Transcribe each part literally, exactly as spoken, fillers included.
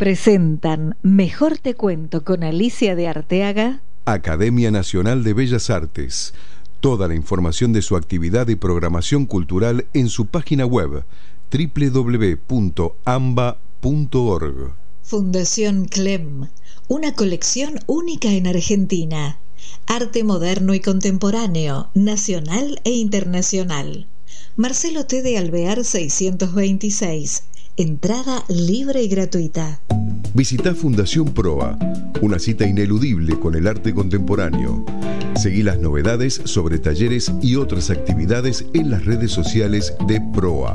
Presentan Mejor te cuento con Alicia de Arteaga. Academia Nacional de Bellas Artes. Toda la información de su actividad y programación cultural en su página web doble u doble u doble u punto amba punto org. Fundación Clem, una colección única en Argentina. Arte moderno y contemporáneo, nacional e internacional. Marcelo T. de Alvear seiscientos veintiséis. Entrada libre y gratuita. Visita Fundación Proa, una cita ineludible con el arte contemporáneo. Seguí las novedades sobre talleres y otras actividades en las redes sociales de Proa.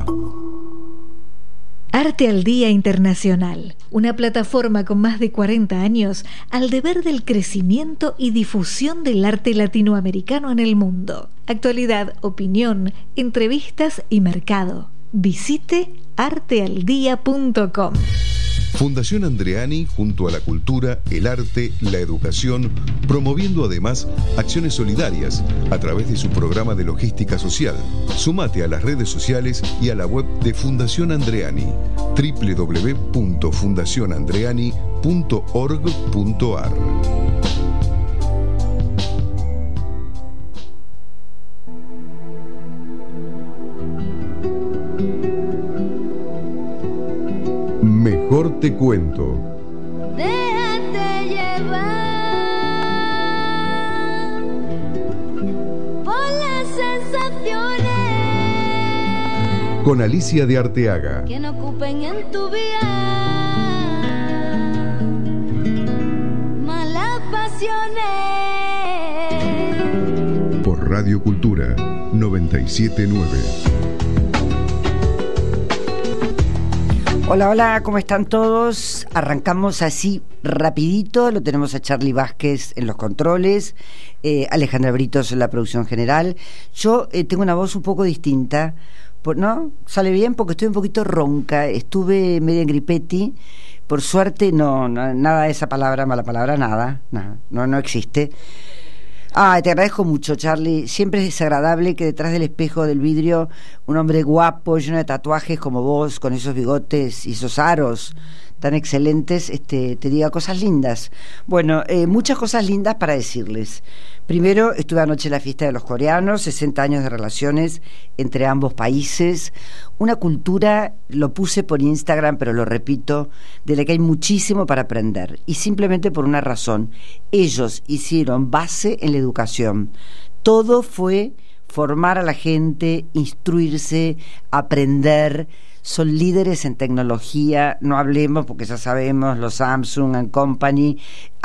Arte al Día Internacional, una plataforma con más de cuarenta años al deber del crecimiento y difusión del arte latinoamericano en el mundo. Actualidad, opinión, entrevistas y mercado. Visite arte al día punto com. Fundación Andreani junto a la cultura, el arte, la educación, promoviendo además acciones solidarias a través de su programa de logística social. Sumate a las redes sociales y a la web de Fundación Andreani, doble u doble u doble u punto fundación andreani punto org punto ar. Mejor te cuento. Déjate llevar por las sensaciones Con Alicia de Arteaga. que no ocupen en tu vida malas pasiones. Por Radio Cultura noventa y siete punto nueve. Hola, hola, ¿cómo están todos? Arrancamos así rapidito, lo tenemos a Charlie Vázquez en los controles, eh, Alejandra Britos en la producción general. Yo eh, tengo una voz un poco distinta, ¿no? ¿Sale bien? Porque estoy un poquito ronca, estuve medio en gripetti, por suerte no, no nada de esa palabra, mala palabra, nada, nada no, no existe. Ah, te agradezco mucho, Charlie. Siempre es desagradable que detrás del espejo del vidrio un hombre guapo, lleno de tatuajes como vos, con esos bigotes y esos aros tan excelentes, este, te diga cosas lindas. Bueno, eh, muchas cosas lindas para decirles. Primero, estuve anoche en la fiesta de los coreanos, sesenta años de relaciones entre ambos países. Una cultura, lo puse por Instagram, pero lo repito, de la que hay muchísimo para aprender. Y simplemente por una razón. Ellos hicieron base en la educación. Todo fue formar a la gente, instruirse, aprender. Son líderes en tecnología, no hablemos porque ya sabemos, los Samsung and Company,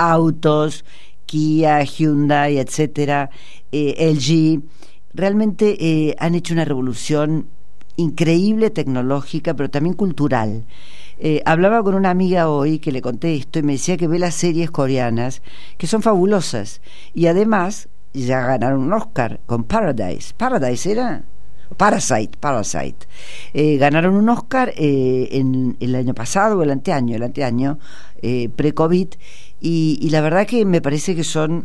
autos, Kia, Hyundai, etcétera, eh, L G, realmente eh, han hecho una revolución increíble tecnológica, pero también cultural. Eh, hablaba con una amiga hoy que le conté esto y me decía que ve las series coreanas, que son fabulosas, y además ya ganaron un Oscar con Paradise. ¿Paradise era? Parasite, Parasite. Eh, ganaron un Oscar eh, en, el año pasado o el anteaño, el anteaño, eh, pre-COVID, y, y la verdad que me parece que son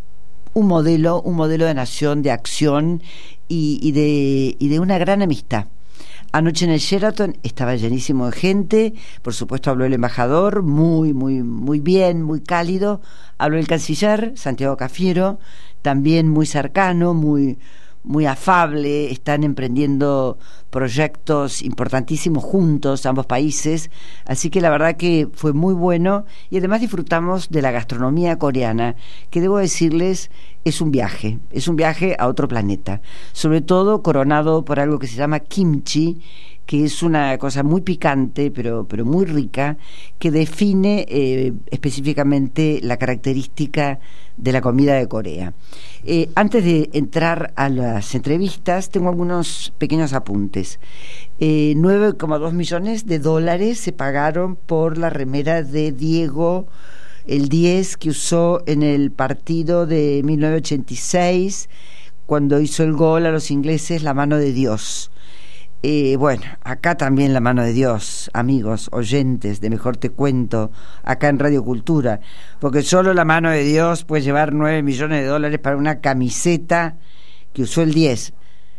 un modelo, un modelo de nación, de acción y, y, de, y de una gran amistad. Anoche en el Sheraton estaba llenísimo de gente, por supuesto habló el embajador, muy, muy, muy bien, muy cálido, habló el canciller, Santiago Cafiero, también muy cercano, muy... muy afable, están emprendiendo proyectos importantísimos juntos, ambos países, así que la verdad que fue muy bueno y además disfrutamos de la gastronomía coreana, que debo decirles es un viaje, es un viaje a otro planeta, sobre todo coronado por algo que se llama kimchi, que es una cosa muy picante, pero, pero muy rica, que define eh, específicamente la característica de la comida de Corea. Eh, antes de entrar a las entrevistas, tengo algunos pequeños apuntes. Eh, nueve coma dos millones de dólares se pagaron por la remera de Diego, el diez que usó en el partido de mil novecientos ochenta y seis, cuando hizo el gol a los ingleses, la mano de Dios. Eh, bueno, acá también la mano de Dios, amigos, oyentes de Mejor Te Cuento, acá en Radio Cultura, porque solo la mano de Dios puede llevar nueve millones de dólares para una camiseta que usó el diez.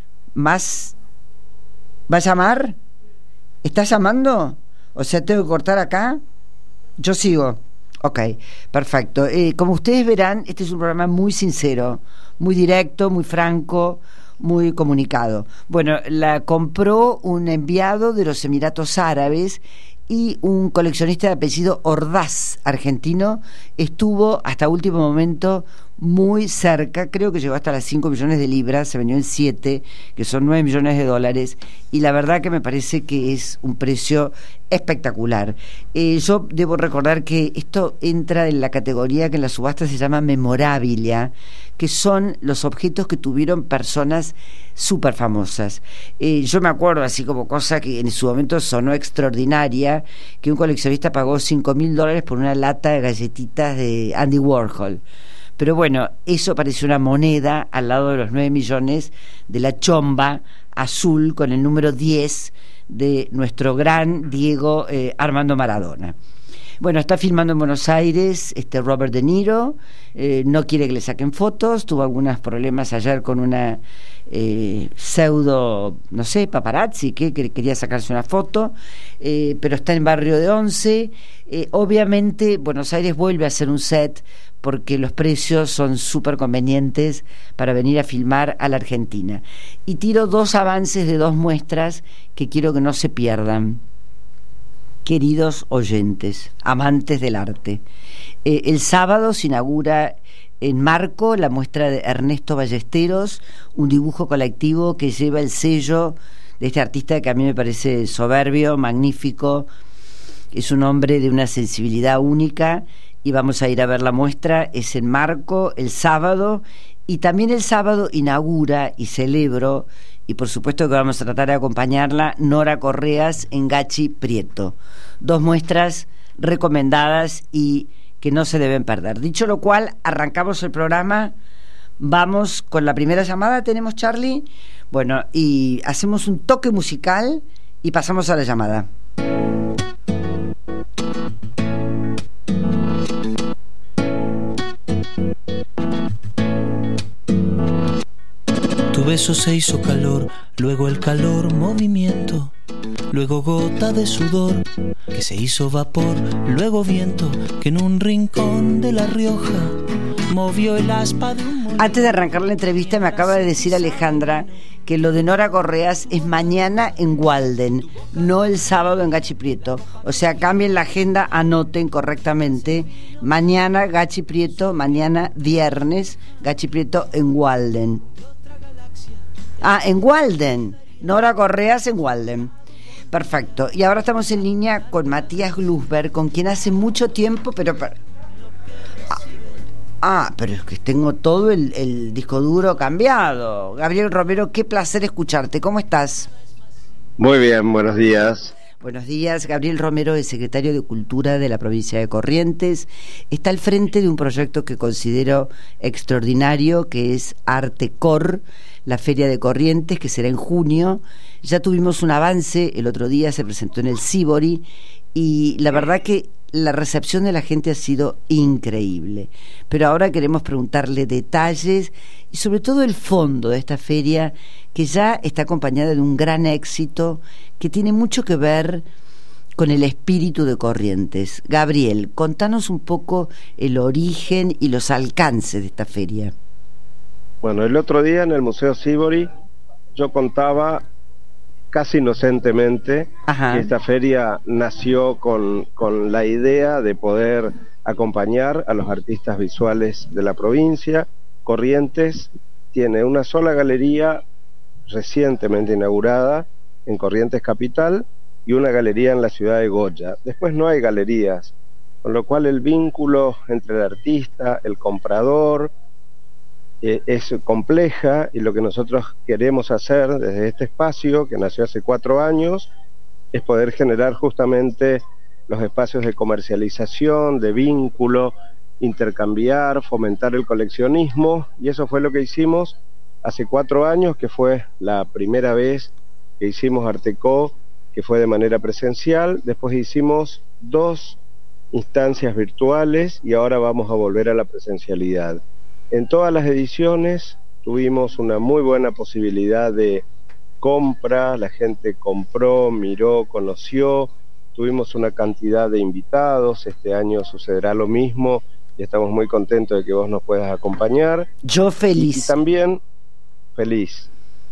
Más, ¿va a llamar? ¿Estás llamando? O sea, ¿tengo que cortar acá? Yo sigo. Ok, perfecto. Eh, como ustedes verán, este es un programa muy sincero, muy directo, muy franco, muy comunicado. Bueno, la compró un enviado de los Emiratos Árabes y un coleccionista de apellido Ordaz, argentino, estuvo hasta último momento muy cerca, creo que llegó hasta las cinco millones de libras, se vendió en siete, que son nueve millones de dólares, y la verdad que me parece que es un precio espectacular. Eh, yo debo recordar que esto entra en la categoría que en la subasta se llama memorabilia, que son los objetos que tuvieron personas súper famosas. Eh, yo me acuerdo, así como cosa que en su momento sonó extraordinaria, que un coleccionista pagó cinco mil dólares por una lata de galletitas de Andy Warhol. Pero bueno, eso parece una moneda al lado de los nueve millones de la chomba azul con el número diez de nuestro gran Diego eh, Armando Maradona. Bueno, está filmando en Buenos Aires este Robert De Niro, eh, no quiere que le saquen fotos, tuvo algunos problemas ayer con una eh, pseudo, no sé, paparazzi, que, que quería sacarse una foto, eh, pero está en Barrio de Once. Eh, obviamente Buenos Aires vuelve a hacer un set porque los precios son súper convenientes para venir a filmar a la Argentina. Y tiro dos avances de dos muestras que quiero que no se pierdan. Queridos oyentes, amantes del arte, eh, el sábado se inaugura en Marco la muestra de Ernesto Ballesteros, un dibujo colectivo que lleva el sello de este artista que a mí me parece soberbio, magnífico, es un hombre de una sensibilidad única, y vamos a ir a ver la muestra. Es en Marco el sábado, y también el sábado inaugura y celebro, y por supuesto que vamos a tratar de acompañarla, Nora Correas en Gachi Prieto. Dos muestras recomendadas y que no se deben perder. Dicho lo cual, arrancamos el programa. Vamos con la primera llamada. ¿Tenemos, Charlie? Bueno, y hacemos un toque musical y pasamos a la llamada. Tu beso se hizo calor, luego el calor movimiento, luego gota de sudor que se hizo vapor, luego viento que en un rincón de La Rioja movió el aspa de un molino. Antes de arrancar la entrevista me acaba de decir Alejandra que lo de Nora Correas es mañana en Walden, no el sábado en Gachi Prieto. O sea, cambien la agenda, anoten correctamente. Mañana Gachi Prieto, mañana viernes Gachi Prieto en Walden. Ah, en Walden. Nora Correas en Walden. Perfecto. Y ahora estamos en línea con Matías Glusberg, con quien hace mucho tiempo, pero... Ah, ah pero es que tengo todo el, el disco duro cambiado. Gabriel Romero, qué placer escucharte. ¿Cómo estás? Muy bien, buenos días. Buenos días. Gabriel Romero es secretario de Cultura de la provincia de Corrientes. Está al frente de un proyecto que considero extraordinario, que es Artecor, la Feria de Corrientes, que será en junio. Ya tuvimos un avance, el otro día se presentó en el Sibori, y la verdad que la recepción de la gente ha sido increíble. Pero ahora queremos preguntarle detalles y sobre todo el fondo de esta feria, que ya está acompañada de un gran éxito que tiene mucho que ver con el espíritu de Corrientes. Gabriel, contanos un poco el origen y los alcances de esta feria. Bueno, el otro día en el Museo Sibori yo contaba casi inocentemente Ajá. que esta feria nació con, con la idea de poder acompañar a los artistas visuales de la provincia. Corrientes tiene una sola galería recientemente inaugurada en Corrientes Capital y una galería en la ciudad de Goya. Después no hay galerías, con lo cual el vínculo entre el artista, el comprador, es compleja, y lo que nosotros queremos hacer desde este espacio, que nació hace cuatro años, es poder generar justamente los espacios de comercialización, de vínculo, intercambiar, fomentar el coleccionismo, y eso fue lo que hicimos hace cuatro años, que fue la primera vez que hicimos Artecó, que fue de manera presencial. Después hicimos dos instancias virtuales y ahora vamos a volver a la presencialidad. En todas las ediciones tuvimos una muy buena posibilidad de compra, la gente compró, miró, conoció, tuvimos una cantidad de invitados, este año sucederá lo mismo y estamos muy contentos de que vos nos puedas acompañar. Yo feliz. Y, y también feliz.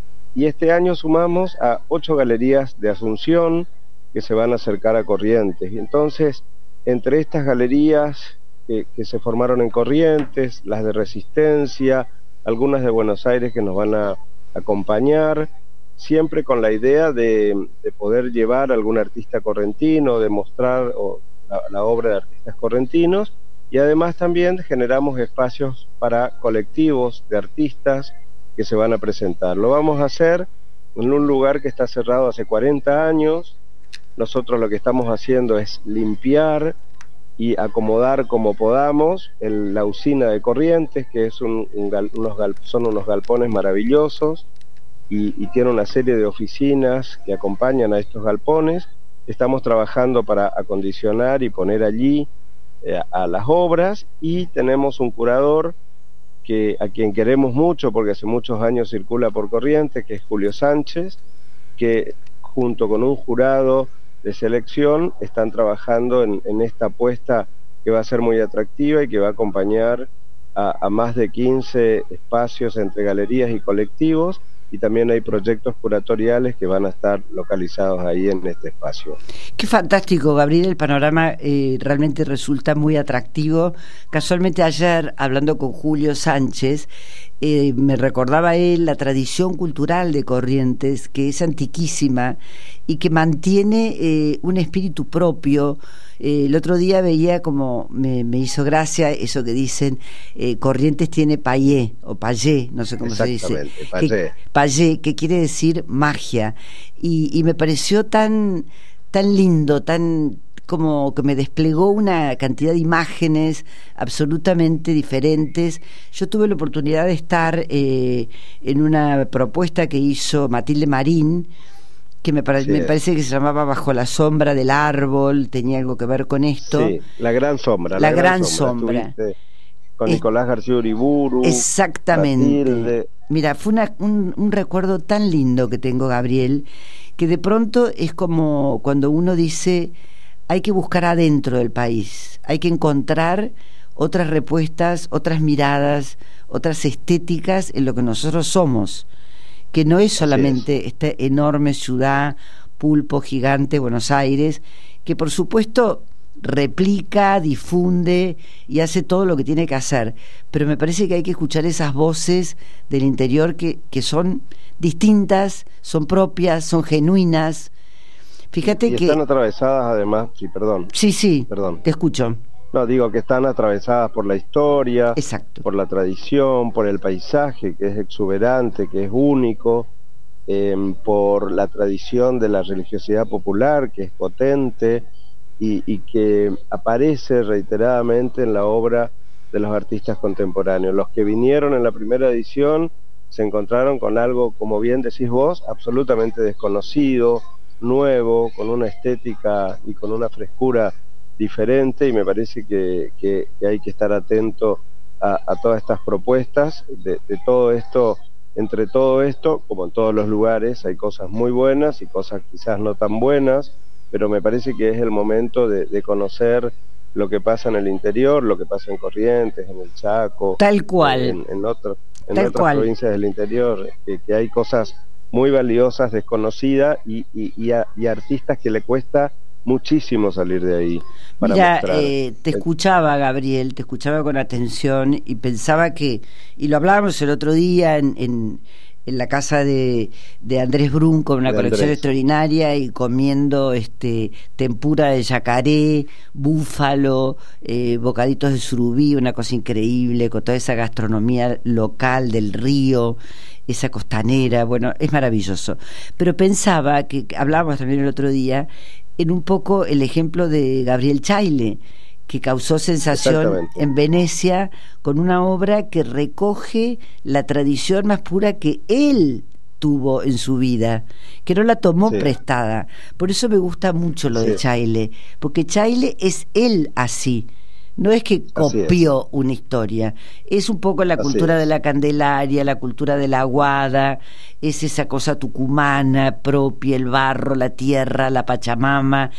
Y este año sumamos a ocho galerías de Asunción que se van a acercar a Corrientes. Y entonces, entre estas galerías que, que se formaron en Corrientes, las de Resistencia, algunas de Buenos Aires que nos van a acompañar, siempre con la idea de, de poder llevar a algún artista correntino, de mostrar o, la, la obra de artistas correntinos, y además también generamos espacios para colectivos de artistas que se van a presentar. Lo vamos a hacer en un lugar que está cerrado hace cuarenta años. Nosotros lo que estamos haciendo es limpiar y acomodar como podamos el, la usina de Corrientes, que es un, un gal, unos gal, son unos galpones maravillosos, y, y tiene una serie de oficinas que acompañan a estos galpones. Estamos trabajando para acondicionar y poner allí eh, a las obras, y tenemos un curador que a quien queremos mucho porque hace muchos años circula por Corrientes, que es Julio Sánchez, que junto con un jurado de selección están trabajando en, en esta apuesta que va a ser muy atractiva y que va a acompañar a, a más de quince espacios entre galerías y colectivos, y también hay proyectos curatoriales que van a estar localizados ahí en este espacio. Qué fantástico, Gabriel, el panorama eh, realmente resulta muy atractivo. Casualmente ayer, hablando con Julio Sánchez, eh, me recordaba él la tradición cultural de Corrientes, que es antiquísima y que mantiene eh, un espíritu propio. Eh, el otro día veía como me, me hizo gracia eso que dicen, eh, Corrientes tiene payé o payé, no sé cómo se dice, payé. Que, payé, que quiere decir magia, y, y me pareció tan, tan lindo, tan como que me desplegó una cantidad de imágenes absolutamente diferentes. Yo tuve la oportunidad de estar eh, en una propuesta que hizo Matilde Marín, que me, pare, sí, me parece que se llamaba Bajo la sombra del árbol, tenía algo que ver con esto. Sí, La Gran Sombra. La, la Gran, gran Sombra. sombra. Con es, Nicolás García Uriburu. Exactamente. Matilde. Mira, fue una, un, un recuerdo tan lindo que tengo, Gabriel, que de pronto es como cuando uno dice, hay que buscar adentro del país, hay que encontrar otras respuestas, otras miradas, otras estéticas en lo que nosotros somos, que no es solamente esta enorme ciudad, pulpo gigante, Buenos Aires, que por supuesto replica, difunde y hace todo lo que tiene que hacer, pero me parece que hay que escuchar esas voces del interior que, que son distintas, son propias, son genuinas. Fíjate y que... están atravesadas además, sí, perdón. Sí, sí, perdón. Te escucho. No, digo que están atravesadas por la historia, exacto, por la tradición, por el paisaje, que es exuberante, que es único, eh, por la tradición de la religiosidad popular, que es potente y, y que aparece reiteradamente en la obra de los artistas contemporáneos. Los que vinieron en la primera edición se encontraron con algo, como bien decís vos, absolutamente desconocido, nuevo, con una estética y con una frescura diferente, y me parece que, que, que hay que estar atento a, a todas estas propuestas, de, de todo esto, entre todo esto, como en todos los lugares, hay cosas muy buenas y cosas quizás no tan buenas, pero me parece que es el momento de, de conocer lo que pasa en el interior, lo que pasa en Corrientes, en el Chaco, tal cual, en, en, otro, en tal otras cual. provincias del interior, que, que hay cosas muy valiosas, desconocidas, y, y, y, a, y artistas que le cuesta muchísimo salir de ahí para Mira, mostrar. Eh, te escuchaba, Gabriel, te escuchaba con atención y pensaba que, y lo hablábamos el otro día en, en, en la casa de, de Andrés Brun, con una de colección Andrés. extraordinaria, y comiendo este tempura de yacaré, búfalo, eh, bocaditos de surubí, una cosa increíble, con toda esa gastronomía local del río, esa costanera, bueno, es maravilloso. Pero pensaba que, hablábamos también el otro día, en un poco el ejemplo de Gabriel Chaille, que causó sensación en Venecia con una obra que recoge la tradición más pura que él tuvo en su vida, que no la tomó sí. prestada. Por eso me gusta mucho lo sí. de Chaille, porque Chaille es él así. No es que copió es. una historia, es un poco la cultura de la Candelaria, la cultura de la Aguada, es esa cosa tucumana propia, el barro, la tierra, la Pachamama,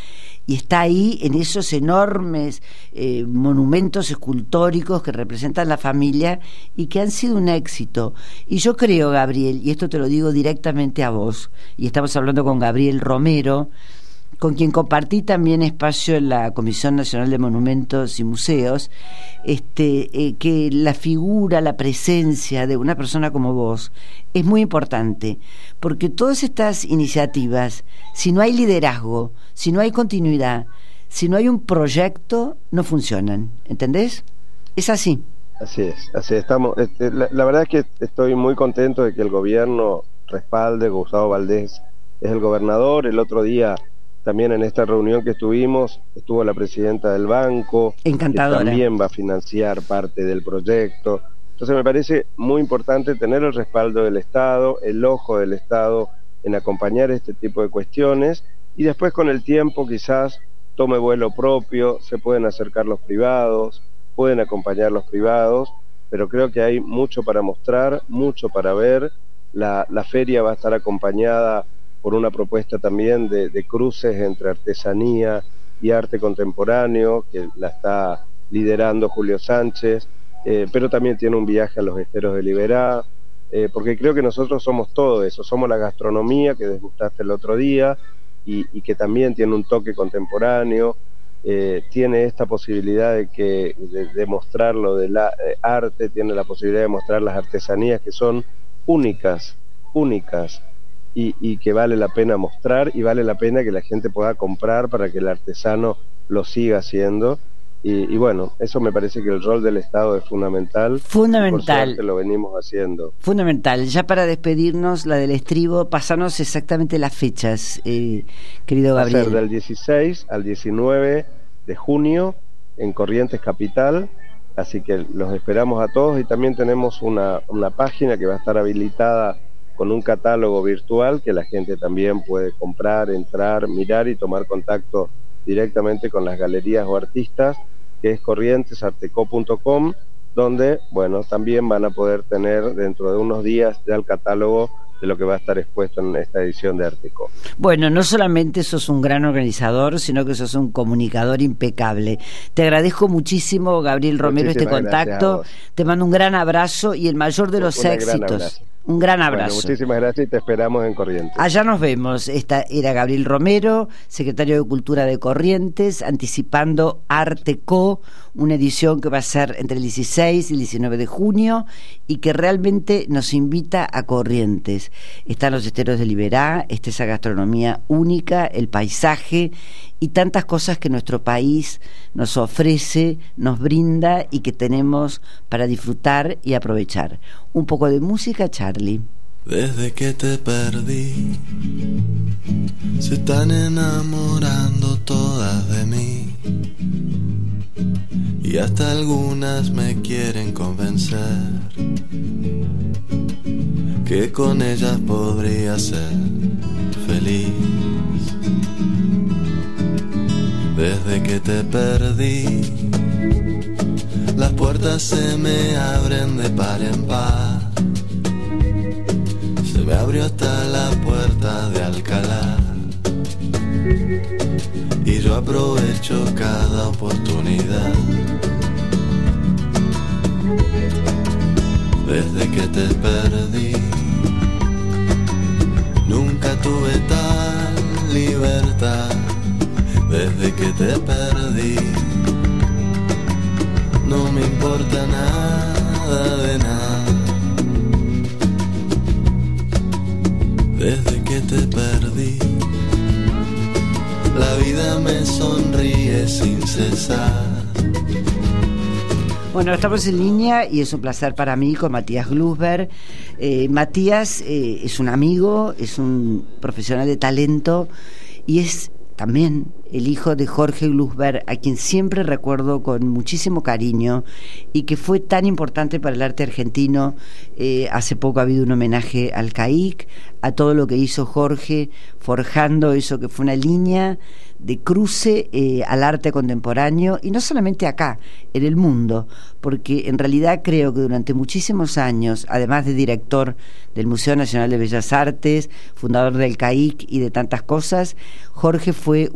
y está ahí en esos enormes eh, monumentos escultóricos que representan la familia y que han sido un éxito. Y yo creo, Gabriel, y esto te lo digo directamente a vos, y estamos hablando con Gabriel Romero, con quien compartí también espacio en la Comisión Nacional de Monumentos y Museos, este, eh, que la figura, la presencia de una persona como vos es muy importante, porque todas estas iniciativas, si no hay liderazgo, si no hay continuidad, si no hay un proyecto, no funcionan, ¿entendés? Es así. Así es, así estamos. Este, la, la verdad es que estoy muy contento de que el gobierno respalde. Gustavo Valdés es el gobernador. El otro día también en esta reunión que estuvimos, estuvo la presidenta del banco, encantadora, que también va a financiar parte del proyecto. Entonces me parece muy importante tener el respaldo del Estado, el ojo del Estado en acompañar este tipo de cuestiones, y después con el tiempo quizás tome vuelo propio, se pueden acercar los privados, pueden acompañar los privados, pero creo que hay mucho para mostrar, mucho para ver. La, la feria va a estar acompañada por una propuesta también de, de cruces entre artesanía y arte contemporáneo, que la está liderando Julio Sánchez, eh, pero también tiene un viaje a los esteros de Liberá, eh, porque creo que nosotros somos todo eso, somos la gastronomía que desgustaste el otro día, y, y que también tiene un toque contemporáneo, eh, tiene esta posibilidad de, que, de, de mostrar lo del eh, arte, tiene la posibilidad de mostrar las artesanías que son únicas, únicas, Y, y que vale la pena mostrar y vale la pena que la gente pueda comprar para que el artesano lo siga haciendo. Y, y bueno, eso me parece que el rol del Estado es fundamental. Fundamental. Por suerte lo venimos haciendo. Fundamental. Ya para despedirnos, la del estribo, pasanos exactamente las fechas, eh, querido Gabriel. Va a ser del dieciséis al diecinueve de junio en Corrientes Capital, así que los esperamos a todos, y también tenemos una, una página que va a estar habilitada con un catálogo virtual que la gente también puede comprar, entrar, mirar y tomar contacto directamente con las galerías o artistas, que es corrientes arteco punto com, donde, bueno, también van a poder tener dentro de unos días ya el catálogo de lo que va a estar expuesto en esta edición de Arteco. Bueno, no solamente sos un gran organizador, sino que sos un comunicador impecable. Te agradezco muchísimo, Gabriel Romero, Muchísimas este contacto. Te mando un gran abrazo y el mayor de los Una éxitos. Un gran abrazo. Bueno, muchísimas gracias y te esperamos en Corrientes. Allá nos vemos. Esta era Gabriel Romero, secretario de Cultura de Corrientes, anticipando Arteco, una edición que va a ser entre el dieciséis y el diecinueve de junio y que realmente nos invita a Corrientes. Están los esteros de Liberá, está esa gastronomía única, el paisaje y tantas cosas que nuestro país nos ofrece, nos brinda y que tenemos para disfrutar y aprovechar. Un poco de música, Charlie. Desde que te perdí, se están enamorando todas de mí, y hasta algunas me quieren convencer que con ellas podría ser feliz. Desde que te perdí, las puertas se me abren de par en par. Se me abrió hasta la puerta de Alcalá, y yo aprovecho cada oportunidad. Desde que te perdí, nunca tuve tal libertad. Desde que te perdí, no me importa nada de nada. Desde que te perdí, la vida me sonríe sin cesar. Bueno, estamos en línea y es un placer para mí con Matías Glusberg. Eh, Matías eh, es un amigo, es un profesional de talento y es también el hijo de Jorge Glusberg, a quien siempre recuerdo con muchísimo cariño y que fue tan importante para el arte argentino. Eh, hace poco ha habido un homenaje al C A I C, a todo lo que hizo Jorge, forjando eso que fue una línea de cruce eh, al arte contemporáneo, y no solamente acá, en el mundo, porque en realidad creo que durante muchísimos años, además de director del Museo Nacional de Bellas Artes, fundador del C A I C y de tantas cosas, Jorge fue un embajador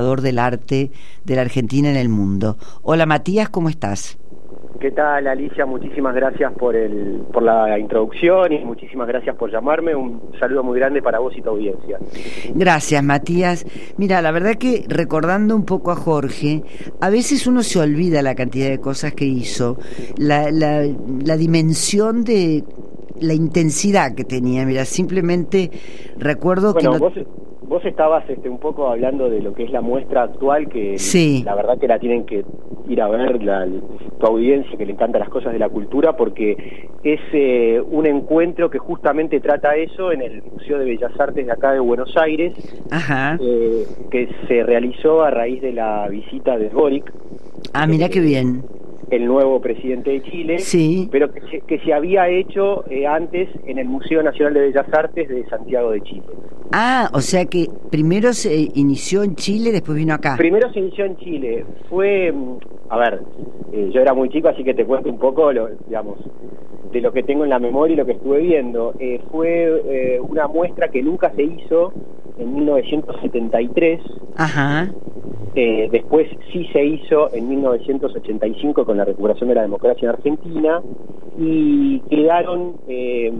embajador del arte de la Argentina en el mundo. Hola Matías, ¿cómo estás? ¿Qué tal, Alicia? Muchísimas gracias por el por la introducción y muchísimas gracias por llamarme. Un saludo muy grande para vos y tu audiencia. Gracias, Matías. Mira, la verdad que recordando un poco a Jorge, a veces uno se olvida la cantidad de cosas que hizo, la, la, la dimensión de la intensidad que tenía. Mira, simplemente recuerdo bueno, que... No... Vos... Vos estabas este, un poco hablando de lo que es la muestra actual, que sí. La verdad que la tienen que ir a ver la, tu audiencia, que le encantan las cosas de la cultura, porque es eh, un encuentro que justamente trata eso en el Museo de Bellas Artes de acá de Buenos Aires. Ajá. Eh, que se realizó a raíz de la visita de Boric. Ah, mira eh, qué bien. El nuevo presidente de Chile, sí. pero que se, que se había hecho eh, antes en el Museo Nacional de Bellas Artes de Santiago de Chile. Ah, o sea que primero se inició en Chile, después vino acá. Primero se inició en Chile. Fue, a ver, eh, yo era muy chico, así que te cuento un poco, lo, digamos, de lo que tengo en la memoria y lo que estuve viendo. Eh, fue eh, una muestra que nunca se hizo en mil novecientos setenta y tres. Ajá. Eh, después sí se hizo en mil novecientos ochenta y cinco con la recuperación de la democracia en Argentina, y quedaron eh,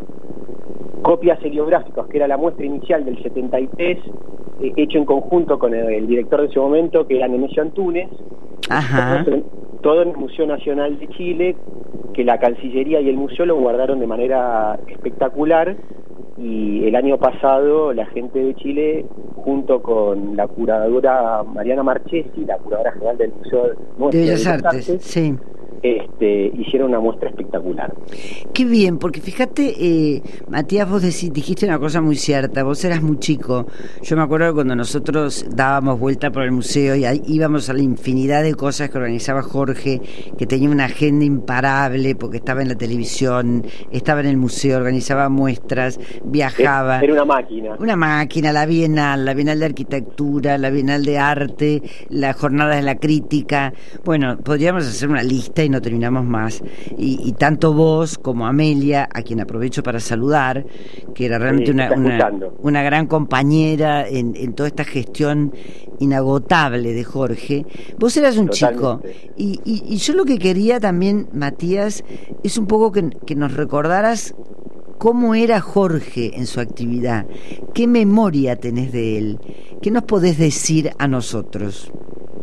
copias heliográficas, que era la muestra inicial del setenta y tres, eh, hecho en conjunto con el, el director de ese momento, que era Nemesio Antunes. Ajá. Todo, todo en el Museo Nacional de Chile, que la Cancillería y el museo lo guardaron de manera espectacular. Y el año pasado la gente de Chile, junto con la curadora Mariana Marchesi, la curadora general del Museo de Bellas Artes, Artes sí. Este, hicieron una muestra espectacular. Qué bien, porque fíjate, eh, Matías, vos decí, dijiste una cosa muy cierta, vos eras muy chico. Yo me acuerdo cuando nosotros dábamos vuelta por el museo y ahí íbamos a la infinidad de cosas que organizaba Jorge, que tenía una agenda imparable porque estaba en la televisión, estaba en el museo, organizaba muestras, viajaba. Era una máquina. Una máquina, la Bienal, la Bienal de Arquitectura, la Bienal de Arte, las Jornadas de la Crítica. Bueno, podríamos hacer una lista y no terminamos más, y, y tanto vos como Amelia, a quien aprovecho para saludar, que era realmente sí, una, una, una gran compañera en, en toda esta gestión inagotable de Jorge. Vos eras un Totalmente. chico y, y, y yo lo que quería también, Matías, es un poco que, que nos recordaras cómo era Jorge en su actividad, qué memoria tenés de él, qué nos podés decir a nosotros.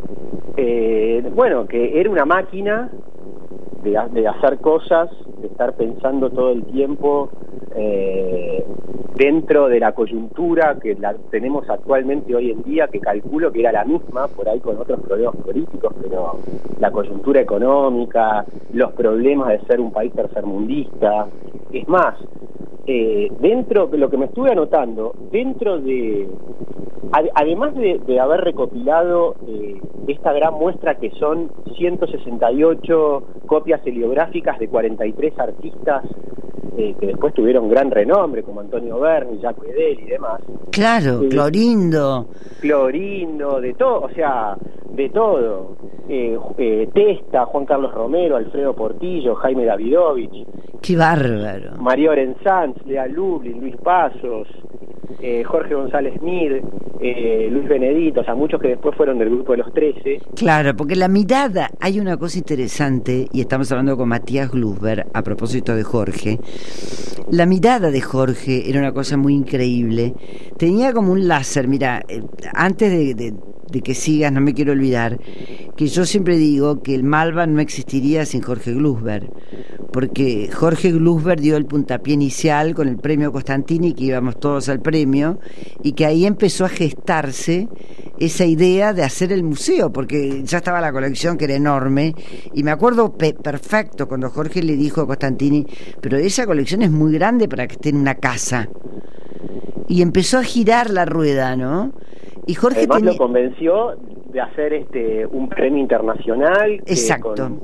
Eh, bueno, que era una máquina de, de hacer cosas, de estar pensando todo el tiempo eh, dentro de la coyuntura que la tenemos actualmente hoy en día, que calculo que era la misma, por ahí con otros problemas políticos, pero la coyuntura económica, los problemas de ser un país tercermundista. Es más, eh, dentro de lo que me estuve anotando, dentro de... Además de, de haber recopilado eh, esta gran muestra, que son ciento sesenta y ocho copias heliográficas de cuarenta y tres artistas eh, que después tuvieron gran renombre, como Antonio Berni, Jacques Bedel y demás. Claro, eh, Clorindo. Clorindo, de todo, o sea, de todo. Eh, eh, Testa, Juan Carlos Romero, Alfredo Portillo, Jaime Davidovich. ¡Qué bárbaro! María Orensanz, Lea Lublin, Luis Pasos, eh, Jorge González Mir, eh, Luis Benedito, o sea, muchos que después fueron del grupo de los trece. Claro, porque la mirada, hay una cosa interesante, y estamos hablando con Matías Glusberg a propósito de Jorge. La mirada de Jorge era una cosa muy increíble. Tenía como un láser, mira, eh, antes de, de, de que sigas, no me quiero olvidar que yo siempre digo que el Malva no existiría sin Jorge Glusberg, porque Jorge Glusberg dio el puntapié inicial con el premio Costantini, que íbamos todos al premio, y que ahí empezó a gestarse esa idea de hacer el museo, porque ya estaba la colección, que era enorme, y me acuerdo pe- perfecto cuando Jorge le dijo a Costantini, pero esa colección es muy grande para que esté en una casa, y empezó a girar la rueda, ¿no? Y Jorge Además tenía... lo convenció de hacer este un premio internacional. Exacto. Que con,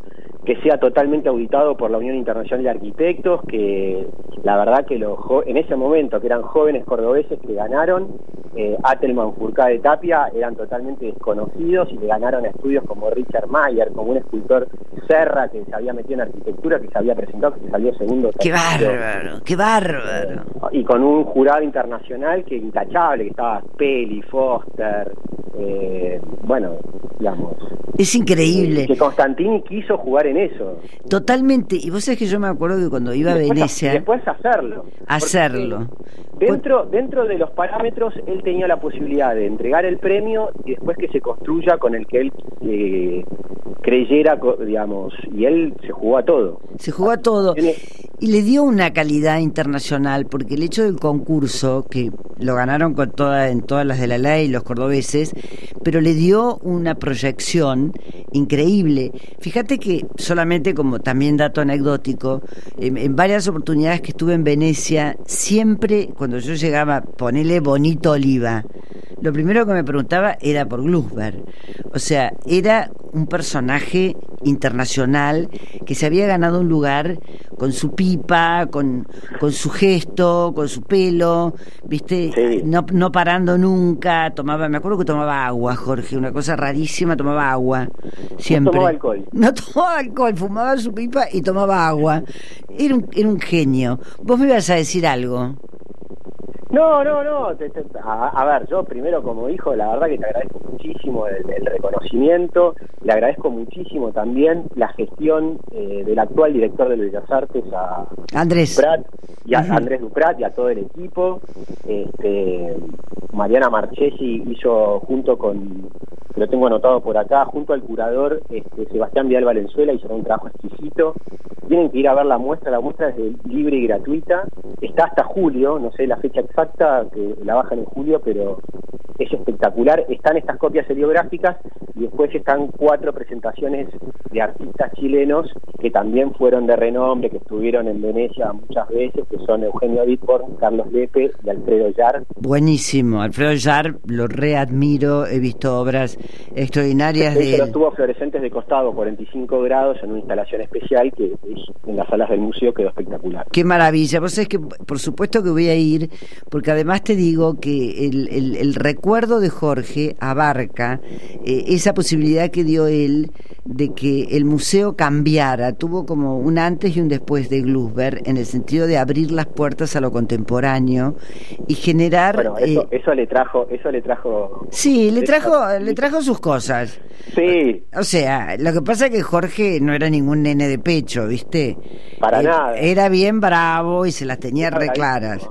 que sea totalmente auditado por la Unión Internacional de Arquitectos, que la verdad que los en ese momento, que eran jóvenes cordobeses que ganaron, eh, Atelman, Fourcade, Tapia, eran totalmente desconocidos y le ganaron a estudios como Richard Mayer, como un escultor Serra, que se había metido en arquitectura, que se había presentado, que se salió segundo. ¡Qué bárbaro! ¡Qué bárbaro! Eh, y con un jurado internacional que intachable, que estaba Peli, Foster, eh, bueno, digamos... Es increíble. Eh, que Constantini quiso jugar en eso. Totalmente. Y vos sabés que yo me acuerdo que cuando iba a Venecia... Y después hacerlo. Hacerlo. Dentro, dentro de los parámetros, él tenía la posibilidad de entregar el premio y después que se construya con el que él eh, creyera, digamos, y él se jugó a todo. Se jugó a todo. Y le dio una calidad internacional, porque el hecho del concurso, que lo ganaron con toda, en todas las de la ley los cordobeses, pero le dio una proyección increíble. Fíjate que solamente como también dato anecdótico, en, en varias oportunidades que estuve en Venecia, siempre cuando yo llegaba, ponele Bonito Oliva, lo primero que me preguntaba era por Glusberg. O sea, era un personaje internacional que se había ganado un lugar con su pipa, con, con su gesto, con su pelo, ¿viste? Sí. No, no parando nunca, tomaba, me acuerdo que tomaba agua, Jorge, una cosa rarísima, tomaba agua, siempre. No tomaba alcohol. No tomaba alcohol, fumaba su pipa y tomaba agua. Era un, era un genio. Vos me ibas a decir algo. No, no, no, te, te, a, a ver, yo primero como hijo, la verdad que te agradezco muchísimo el, el reconocimiento, le agradezco muchísimo también la gestión eh, del actual director de Bellas Artes, a Andrés Duprat, y a uh-huh. Andrés Duprat y a todo el equipo. este, Mariana Marchesi hizo junto con, lo tengo anotado por acá, junto al curador este, Sebastián Vidal Valenzuela, hicieron un trabajo exquisito. Tienen que ir a ver la muestra, la muestra es libre y gratuita, está hasta julio, no sé la fecha exacta, que la bajan en julio, pero es espectacular. Están estas copias heliográficas y después están cuatro presentaciones de artistas chilenos que también fueron de renombre, que estuvieron en Venecia muchas veces, que son Eugenio Bitborn, Carlos Lepe y Alfredo Yar. Buenísimo, Alfredo Yar lo readmiro, he visto obras extraordinarias de él. Tuvo Fluorescentes de costado, cuarenta y cinco grados, en una instalación especial que en las salas del museo quedó espectacular. Qué maravilla. Vos sabés que por supuesto que voy a ir, porque además te digo que el, el, el recuerdo de Jorge abarca eh, esa posibilidad que dio él de que el museo cambiara, tuvo como un antes y un después de Glusberg, en el sentido de abrir las puertas a lo contemporáneo y generar... Bueno, eso, eh, eso le trajo... eso le trajo Sí, le trajo, le trajo sus cosas. Sí. O sea, lo que pasa es que Jorge no era ningún nene de pecho, ¿viste? Para eh, nada. Era bien bravo y se las tenía re claras.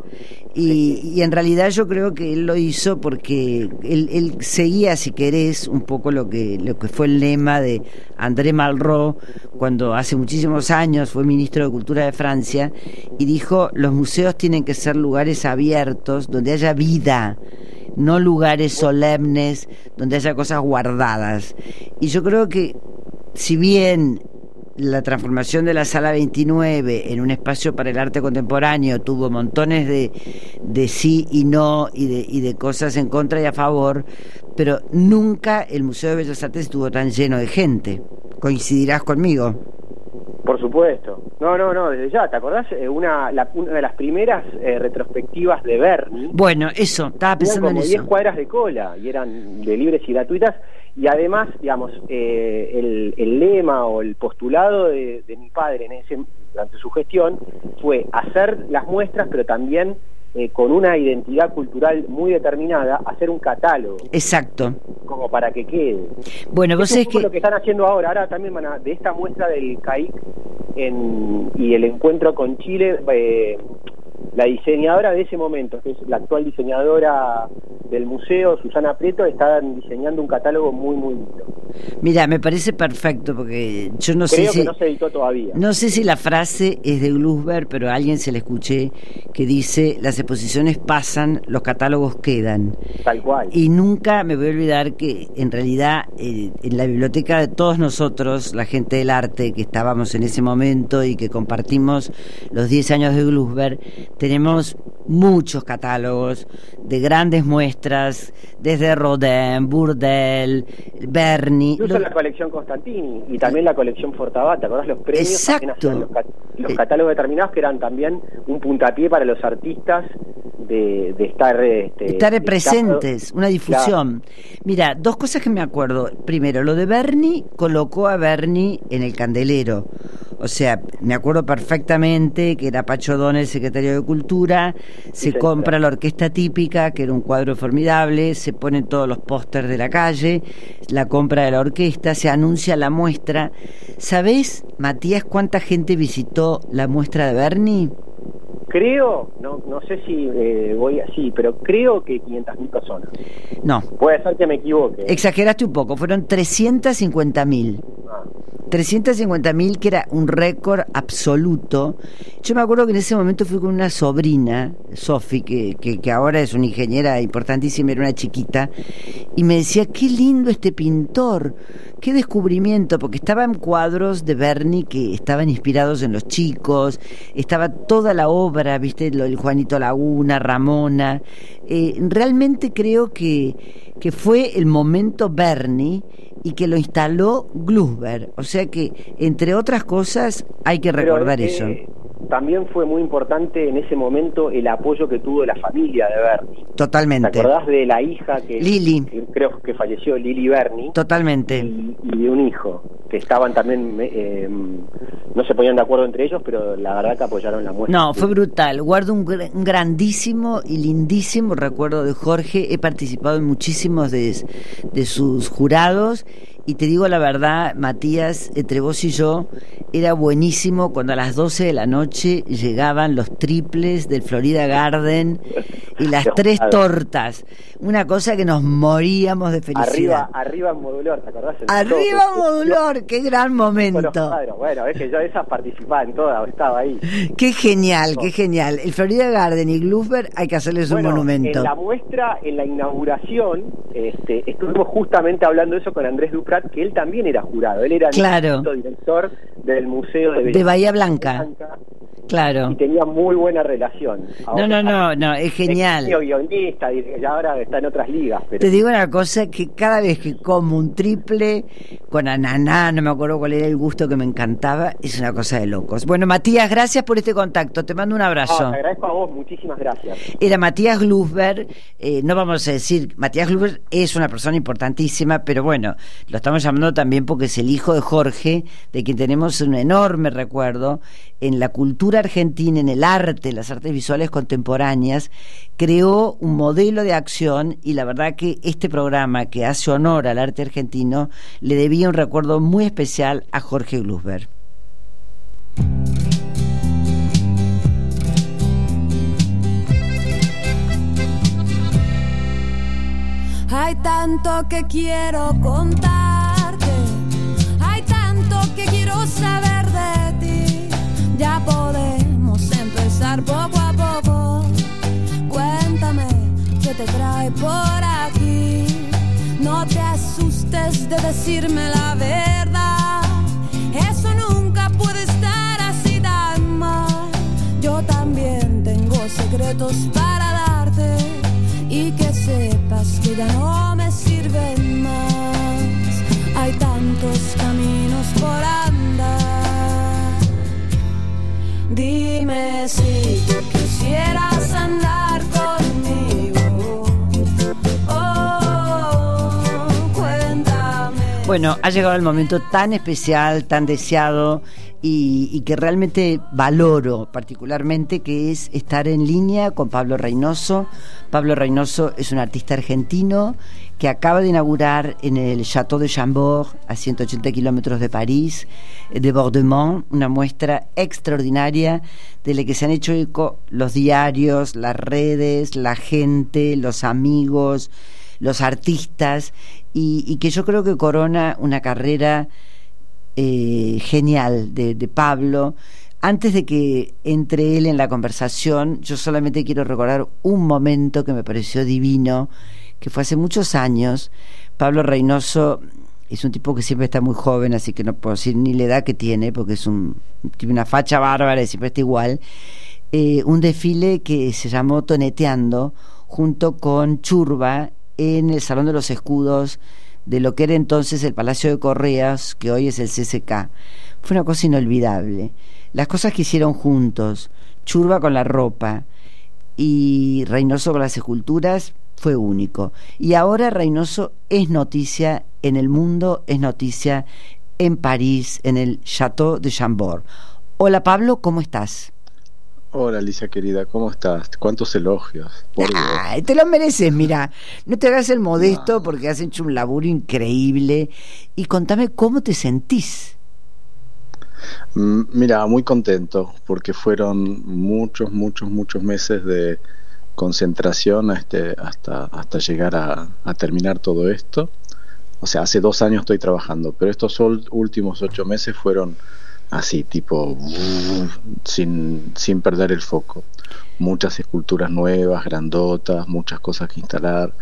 Y, y en realidad yo creo que él lo hizo porque él, él seguía, si querés, un poco lo que lo que fue el lema de André Malraux cuando hace muchísimos años fue ministro de Cultura de Francia y dijo: los museos tienen que ser lugares abiertos donde haya vida, no lugares solemnes donde haya cosas guardadas. Y yo creo que si bien la transformación de la Sala veintinueve en un espacio para el arte contemporáneo tuvo montones de, de sí y no y de, y de cosas en contra y a favor, pero nunca el Museo de Bellas Artes estuvo tan lleno de gente. ¿Coincidirás conmigo? Por supuesto. No, no, no, desde ya. ¿Te acordás? Eh, una, la, una de las primeras eh, retrospectivas de Berni. Bueno, eso, estaba pensando en eso. Como diez cuadras de cola y eran de libres y gratuitas. Y además, digamos, eh, el, el lema o el postulado de, de mi padre en ese, durante su gestión fue hacer las muestras, pero también eh, con una identidad cultural muy determinada, hacer un catálogo. Exacto. Como para que quede. Bueno, vos es que lo que están haciendo ahora, ahora también van a, de esta muestra del C A I C en, y el encuentro con Chile, eh, la diseñadora de ese momento, que es la actual diseñadora del museo, Susana Prieto, están diseñando un catálogo muy, muy lindo. Mira, me parece perfecto, porque yo no Creo sé si... que no se editó todavía. No sé si la frase es de Glusberg, pero a alguien se la escuché que dice: las exposiciones pasan, los catálogos quedan. Tal cual. Y nunca me voy a olvidar que en realidad eh, en la biblioteca de todos nosotros, la gente del arte que estábamos en ese momento y que compartimos los diez años de Glusberg, tenemos muchos catálogos de grandes muestras, desde Rodin, Bourdelle, Berni. Incluso lo... la colección Constantini y también la colección Fortabat, ¿te acordás? Los premios. Exacto. Los, cat los catálogos determinados que eran también un puntapié para los artistas de, de estar... Este, estar presentes, una difusión. Claro. Mira, dos cosas que me acuerdo. Primero, lo de Berni, colocó a Berni en el candelero. O sea, me acuerdo perfectamente que era Pacho O'Donnell, secretario de Cultura, se sí, compra la Orquesta Típica, que era un cuadro formidable, se ponen todos los pósters de la calle, la compra de la orquesta, se anuncia la muestra. ¿Sabés, Matías, cuánta gente visitó la muestra de Berni? Creo, no no sé si eh, voy así, pero creo que quinientas mil personas. No. Puede ser que me equivoque. Exageraste un poco, fueron trescientas cincuenta mil. Ah. trescientas cincuenta mil, que era un récord absoluto. Yo me acuerdo que en ese momento fui con una sobrina, Sofi, que, que, que ahora es una ingeniera importantísima, era una chiquita, y me decía, qué lindo este pintor, qué descubrimiento, porque estaban cuadros de Berni que estaban inspirados en los chicos, estaba toda la obra, viste, el Juanito Laguna, Ramona. Eh, realmente creo que, que fue el momento Berni y que lo instaló Glusberg, o sea que, entre otras cosas, hay que recordar Pero, eso. Eh, también fue muy importante en ese momento el apoyo que tuvo la familia de Berni. Totalmente. ¿Te acordás de la hija que, Lili. que creo que falleció, Lili Berni? Totalmente. Y, y de un hijo, que estaban también, eh, no se ponían de acuerdo entre ellos, pero la verdad que apoyaron la muestra. No, fue brutal. Guardo un, gr un grandísimo y lindísimo recuerdo de Jorge. He participado en muchísimos de, de sus jurados. Y te digo la verdad, Matías, entre vos y yo, era buenísimo cuando a las doce de la noche llegaban los triples del Florida Garden y las tres tortas. Una cosa que nos moríamos de felicidad. Arriba, arriba Modulor, ¿te acordás? Arriba Modulor, qué gran momento. Bueno, bueno, es que yo de esas participaba en todas, estaba ahí. Qué genial, qué genial. El Florida Garden y Glusberg hay que hacerles bueno, un monumento. En la muestra, en la inauguración, este, estuvimos justamente hablando de eso con Andrés Duprat, que él también era jurado, él era claro. el director del Museo de, de Bahía Blanca. Blanca. Claro. Y tenía muy buena relación. Ahora, no, no, no, no, es genial. Es guionista, y ahora está en otras ligas. Pero... Te digo una cosa, que cada vez que como un triple con ananá, no me acuerdo cuál era el gusto que me encantaba, es una cosa de locos. Bueno, Matías, gracias por este contacto, te mando un abrazo. No, te agradezco a vos, muchísimas gracias. Era Matías Glusberg, eh, no vamos a decir, Matías Glusberg es una persona importantísima, pero bueno, lo estamos llamando también porque es el hijo de Jorge, de quien tenemos un enorme recuerdo en la cultura argentina, en el arte, las artes visuales contemporáneas. Creó un modelo de acción y la verdad que este programa, que hace honor al arte argentino, le debía un recuerdo muy especial a Jorge Glusberg. Hay tanto que quiero contarte, hay tanto que quiero saber de ti. Ya podemos empezar poco a poco. Cuéntame qué te trae por aquí. No te asustes de decirme la verdad. Eso nunca puede estar así tan mal. Yo también tengo secretos para darte y que sepas que ya no me sirven más. Hay tantos caminos por andar. Dime si tú quisieras andar conmigo. Oh, cuéntame. Bueno, ha llegado el momento tan especial, tan deseado y, y que realmente valoro particularmente, que es estar en línea con Pablo Reynoso. Pablo Reynoso es un artista argentino que acaba de inaugurar en el Château de Chambord, a ciento ochenta kilómetros de París, de Bordemont, una muestra extraordinaria de la que se han hecho eco los diarios, las redes, la gente, los amigos, los artistas, y, y que yo creo que corona una carrera eh, genial de, de Pablo. Antes de que entre él en la conversación, yo solamente quiero recordar un momento que me pareció divino, que fue hace muchos años. Pablo Reynoso es un tipo que siempre está muy joven, así que no puedo decir ni la edad que tiene, porque es un tiene una facha bárbara y siempre está igual. eh, un desfile que se llamó Toneteando, junto con Churba, en el Salón de los Escudos de lo que era entonces el Palacio de Correas, que hoy es el C C K. Fue una cosa inolvidable. Las cosas que hicieron juntos, Churba con la ropa y Reynoso con las esculturas, fue único. Y ahora Reynoso es noticia en el mundo, es noticia en París, en el Château de Chambord. Hola Pablo, ¿cómo estás? Hola Alicia querida, ¿cómo estás? ¿Cuántos elogios? Ay, te lo mereces, mira. No te hagas el modesto no. Porque has hecho un laburo increíble. Y contame cómo te sentís. Mm, mira, muy contento, porque fueron muchos, muchos, muchos meses de concentración este, hasta, hasta llegar a, a terminar todo esto. O sea, hace dos años estoy trabajando, pero estos últimos ocho meses fueron así, tipo, sin, sin perder el foco. Muchas esculturas nuevas, grandotas, muchas cosas que instalar,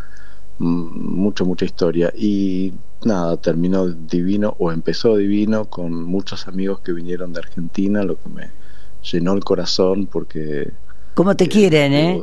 mucho, mucha historia. Y nada, terminó divino, o empezó divino, con muchos amigos que vinieron de Argentina, lo que me llenó el corazón, porque... ¿Cómo te eh, quieren, eh?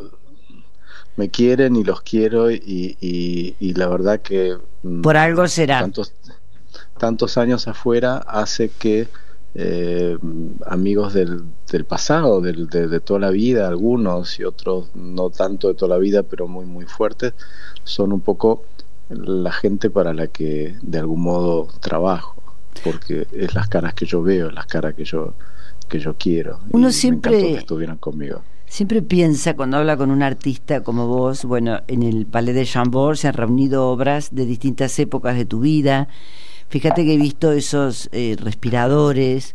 Me quieren y los quiero, y, y, y la verdad que... Por algo será. Tantos, tantos años afuera hace que... Eh, amigos del, del pasado, del, de, de toda la vida, algunos y otros no tanto de toda la vida, pero muy muy fuertes, son un poco la gente para la que de algún modo trabajo, porque es las caras que yo veo, las caras que yo que yo quiero. Uno y siempre me encantó que estuvieran conmigo. Siempre piensa cuando habla con un artista como vos, bueno, en el Palais de Chambord se han reunido obras de distintas épocas de tu vida. Fíjate que he visto esos eh, respiradores,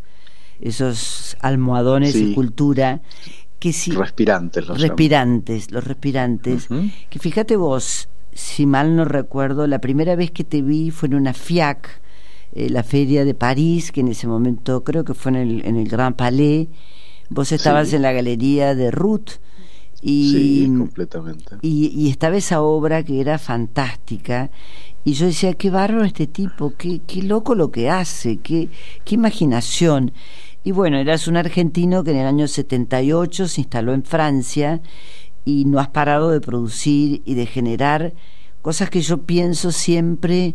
esos almohadones sí. de escultura, que si, respirantes, los respirantes, llaman. los respirantes, uh-huh. que fíjate vos, si mal no recuerdo, la primera vez que te vi fue en una F I A C, eh, la feria de París, que en ese momento creo que fue en el, en el Grand Palais. Vos estabas sí. en la galería de Ruth. Y, sí, completamente. Y, y estaba esa obra que era fantástica. Y yo decía, qué bárbaro este tipo, qué, qué loco lo que hace, qué, qué imaginación. Y bueno, eras un argentino que en el año setenta y ocho se instaló en Francia y no has parado de producir y de generar cosas que yo pienso siempre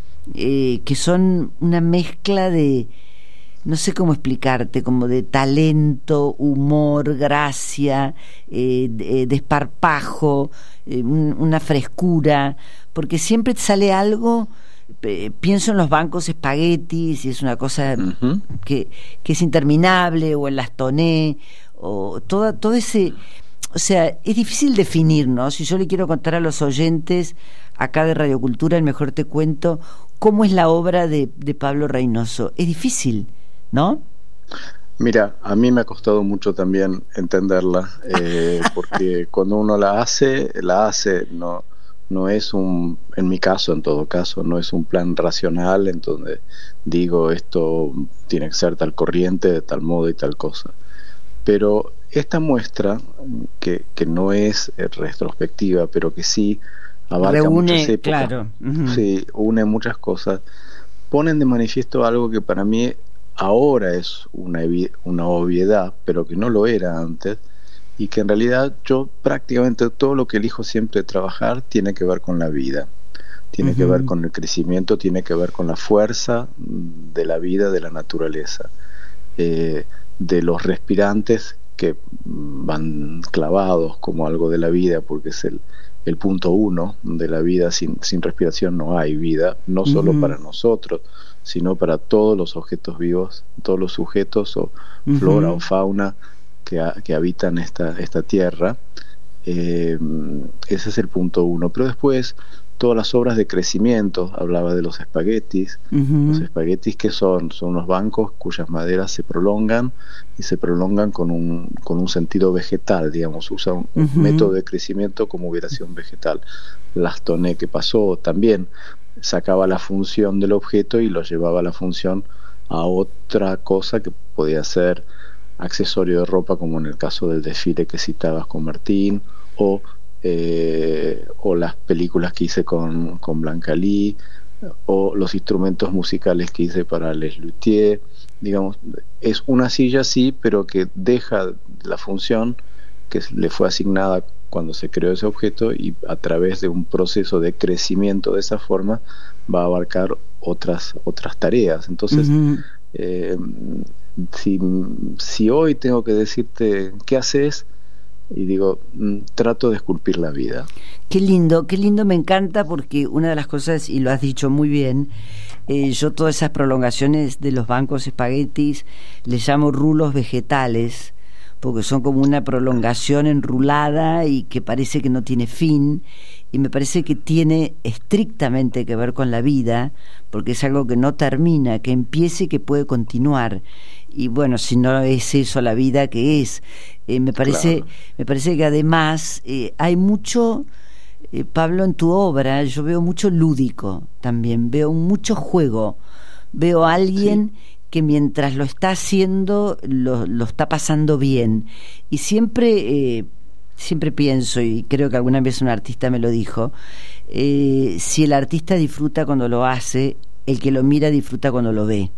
eh, que son una mezcla de, no sé cómo explicarte, como de talento, humor, gracia, eh, de, desparpajo, eh, un, una frescura, porque siempre te sale algo. Eh, pienso en los bancos espaguetis y es una cosa uh-huh. que, que es interminable, o en las toné, o todo, todo ese, o sea, es difícil definir, ¿no? Si yo le quiero contar a los oyentes acá de Radio Cultura, el Mejor Te Cuento, cómo es la obra de, de Pablo Reynoso, es difícil, ¿no? Mira, a mí me ha costado mucho también entenderla, eh, porque cuando uno la hace, la hace, no no es un, en mi caso, en todo caso, no es un plan racional en donde digo esto tiene que ser tal corriente, de tal modo y tal cosa. Pero esta muestra, que, que no es retrospectiva, pero que sí abarca reúne, muchas épocas, claro. Uh-huh. Sí, une muchas cosas, ponen de manifiesto algo que para mí ahora es una, una obviedad, pero que no lo era antes, y que en realidad yo prácticamente todo lo que elijo siempre trabajar tiene que ver con la vida, tiene uh-huh. que ver con el crecimiento, tiene que ver con la fuerza de la vida, de la naturaleza, eh, de los respirantes que van clavados como algo de la vida, porque es el, el punto uno de la vida. Sin, sin respiración no hay vida, no uh-huh. solo para nosotros, sino para todos los objetos vivos, todos los sujetos o uh-huh. flora o fauna que, que habitan esta, esta tierra. Eh, ese es el punto uno. Pero después todas las obras de crecimiento, hablaba de los espaguetis. Uh-huh. Los espaguetis, ¿qué son? Son unos bancos cuyas maderas se prolongan y se prolongan con un, con un sentido vegetal, digamos, usa un, uh-huh. un método de crecimiento como hubiera sido un vegetal. Las toné, que pasó también, sacaba la función del objeto y lo llevaba a la función a otra cosa que podía ser accesorio de ropa, como en el caso del desfile que citabas con Martín, o, eh, o las películas que hice con, con Blanca Lee, o los instrumentos musicales que hice para Les Luthiers. Digamos, es una silla sí, pero que deja la función que le fue asignada cuando se creó ese objeto, y a través de un proceso de crecimiento de esa forma va a abarcar otras otras tareas. Entonces, uh-huh. eh, si, si hoy tengo que decirte qué haces, y digo, trato de esculpir la vida. Qué lindo, qué lindo, me encanta, porque una de las cosas, y lo has dicho muy bien, eh, yo todas esas prolongaciones de los bancos espaguetis les llamo rulos vegetales, porque son como una prolongación enrulada y que parece que no tiene fin, y me parece que tiene estrictamente que ver con la vida, porque es algo que no termina, que empieza y que puede continuar. Y bueno, si no es eso la vida, ¿qué es? Eh, me parece, claro. me parece que además eh, hay mucho, eh, Pablo, en tu obra, yo veo mucho lúdico también, veo mucho juego, veo a alguien sí. que mientras lo está haciendo lo, lo está pasando bien, y siempre eh, siempre pienso, y creo que alguna vez un artista me lo dijo, eh, si el artista disfruta cuando lo hace, el que lo mira disfruta cuando lo ve.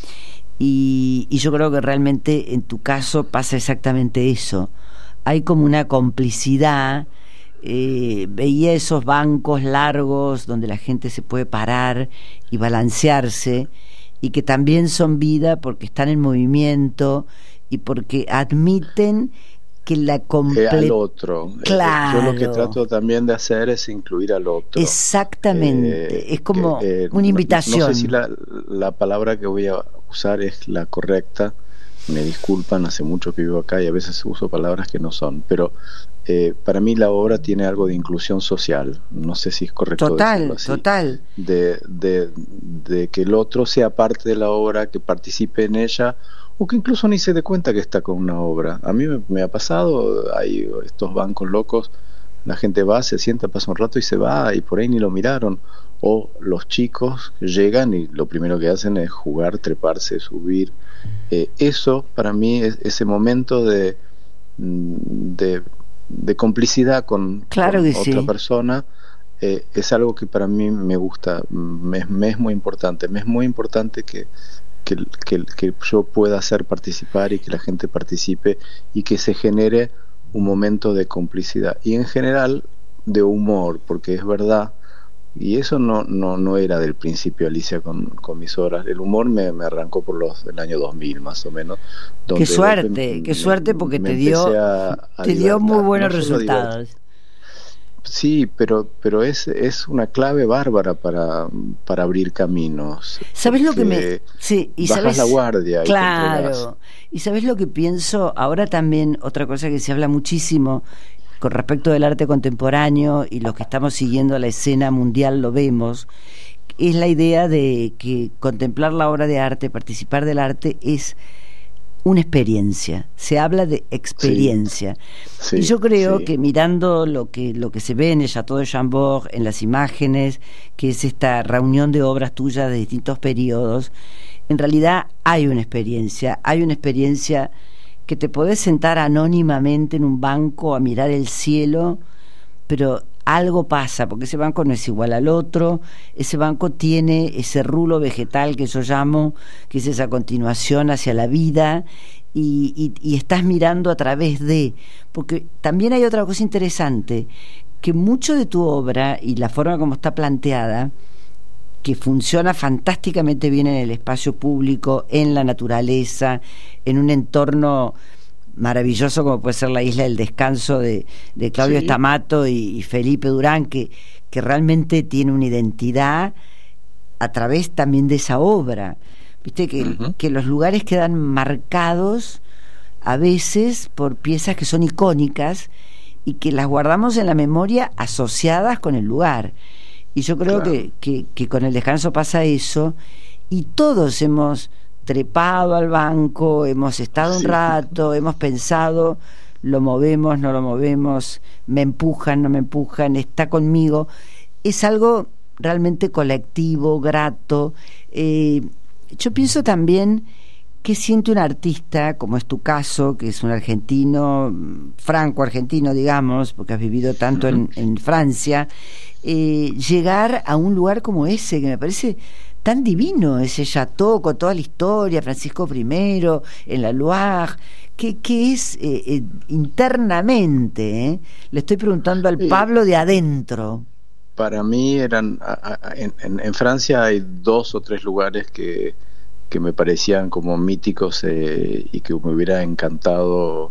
Y, y yo creo que realmente en tu caso pasa exactamente eso. Hay como una complicidad. Eh, veía esos bancos largos donde la gente se puede parar y balancearse, y que también son vida porque están en movimiento y porque admiten que la comple- eh, al otro. Claro. Yo lo que trato también de hacer es incluir al otro. Exactamente. Eh, es como que, eh, una invitación. No, no sé si la, la palabra que voy a usar es la correcta. Me disculpan, hace mucho que vivo acá y a veces uso palabras que no son, pero eh, para mí la obra tiene algo de inclusión social. No sé si es correcto total, decirlo así. Total, de, de, de que el otro sea parte de la obra, que participe en ella, o que incluso ni se dé cuenta que está con una obra. A mí me, me ha pasado, hay estos bancos locos, la gente va, se sienta, pasa un rato y se va, y por ahí ni lo miraron. O los chicos llegan y lo primero que hacen es jugar, treparse, subir. Eh, eso para mí es ese momento de de, de complicidad con, claro con que otra sí. persona. Eh, es algo que para mí me gusta, me, me es muy importante, me es muy importante que, que, que, que yo pueda hacer participar y que la gente participe y que se genere un momento de complicidad y en general de humor, porque es verdad. Y eso no no no era del principio, Alicia, con, con mis obras. El humor me, me arrancó por los del año dos mil, más o menos. Qué suerte, me, qué suerte, porque te dio, a, a te dio muy buenos no resultados. Sí, pero pero es es una clave bárbara para, para abrir caminos. ¿Sabes lo que me...? Sí, y bajas sabes, la guardia. Claro. Y, y ¿sabes lo que pienso? Ahora también, otra cosa que se habla muchísimo con respecto del arte contemporáneo, y los que estamos siguiendo la escena mundial lo vemos, es la idea de que contemplar la obra de arte, participar del arte, es una experiencia. Se habla de experiencia. Sí, sí, y yo creo sí. que mirando lo que lo que se ve en el Château de Chambord, en las imágenes, que es esta reunión de obras tuyas de distintos periodos, en realidad hay una experiencia, hay una experiencia que te podés sentar anónimamente en un banco a mirar el cielo, pero algo pasa, porque ese banco no es igual al otro, ese banco tiene ese rulo vegetal que yo llamo, que es esa continuación hacia la vida, y, y, y estás mirando a través de... Porque también hay otra cosa interesante, que mucho de tu obra, y la forma como está planteada, que funciona fantásticamente bien en el espacio público, en la naturaleza, en un entorno maravilloso como puede ser la Isla del Descanso de, de Claudio sí. Stamato y, y Felipe Durán, que, que realmente tiene una identidad a través también de esa obra. Viste que, uh-huh. que los lugares quedan marcados a veces por piezas que son icónicas y que las guardamos en la memoria asociadas con el lugar. Y yo creo claro. que, que, que con el descanso pasa eso, y todos hemos trepado al banco, hemos estado sí. un rato, hemos pensado, lo movemos, no lo movemos, me empujan, no me empujan, está conmigo. Es algo realmente colectivo, grato. Eh, yo pienso también que siente un artista, como es tu caso, que es un argentino, franco-argentino, digamos, porque has vivido tanto en, en Francia, eh, llegar a un lugar como ese, que me parece tan divino ese chateau con toda la historia, Francisco primero, en la Loire, que, que es eh, eh, internamente, ¿eh? Le estoy preguntando al Pablo de adentro. Para mí eran, en, en, en Francia hay dos o tres lugares que, que me parecían como míticos eh, y que me hubiera encantado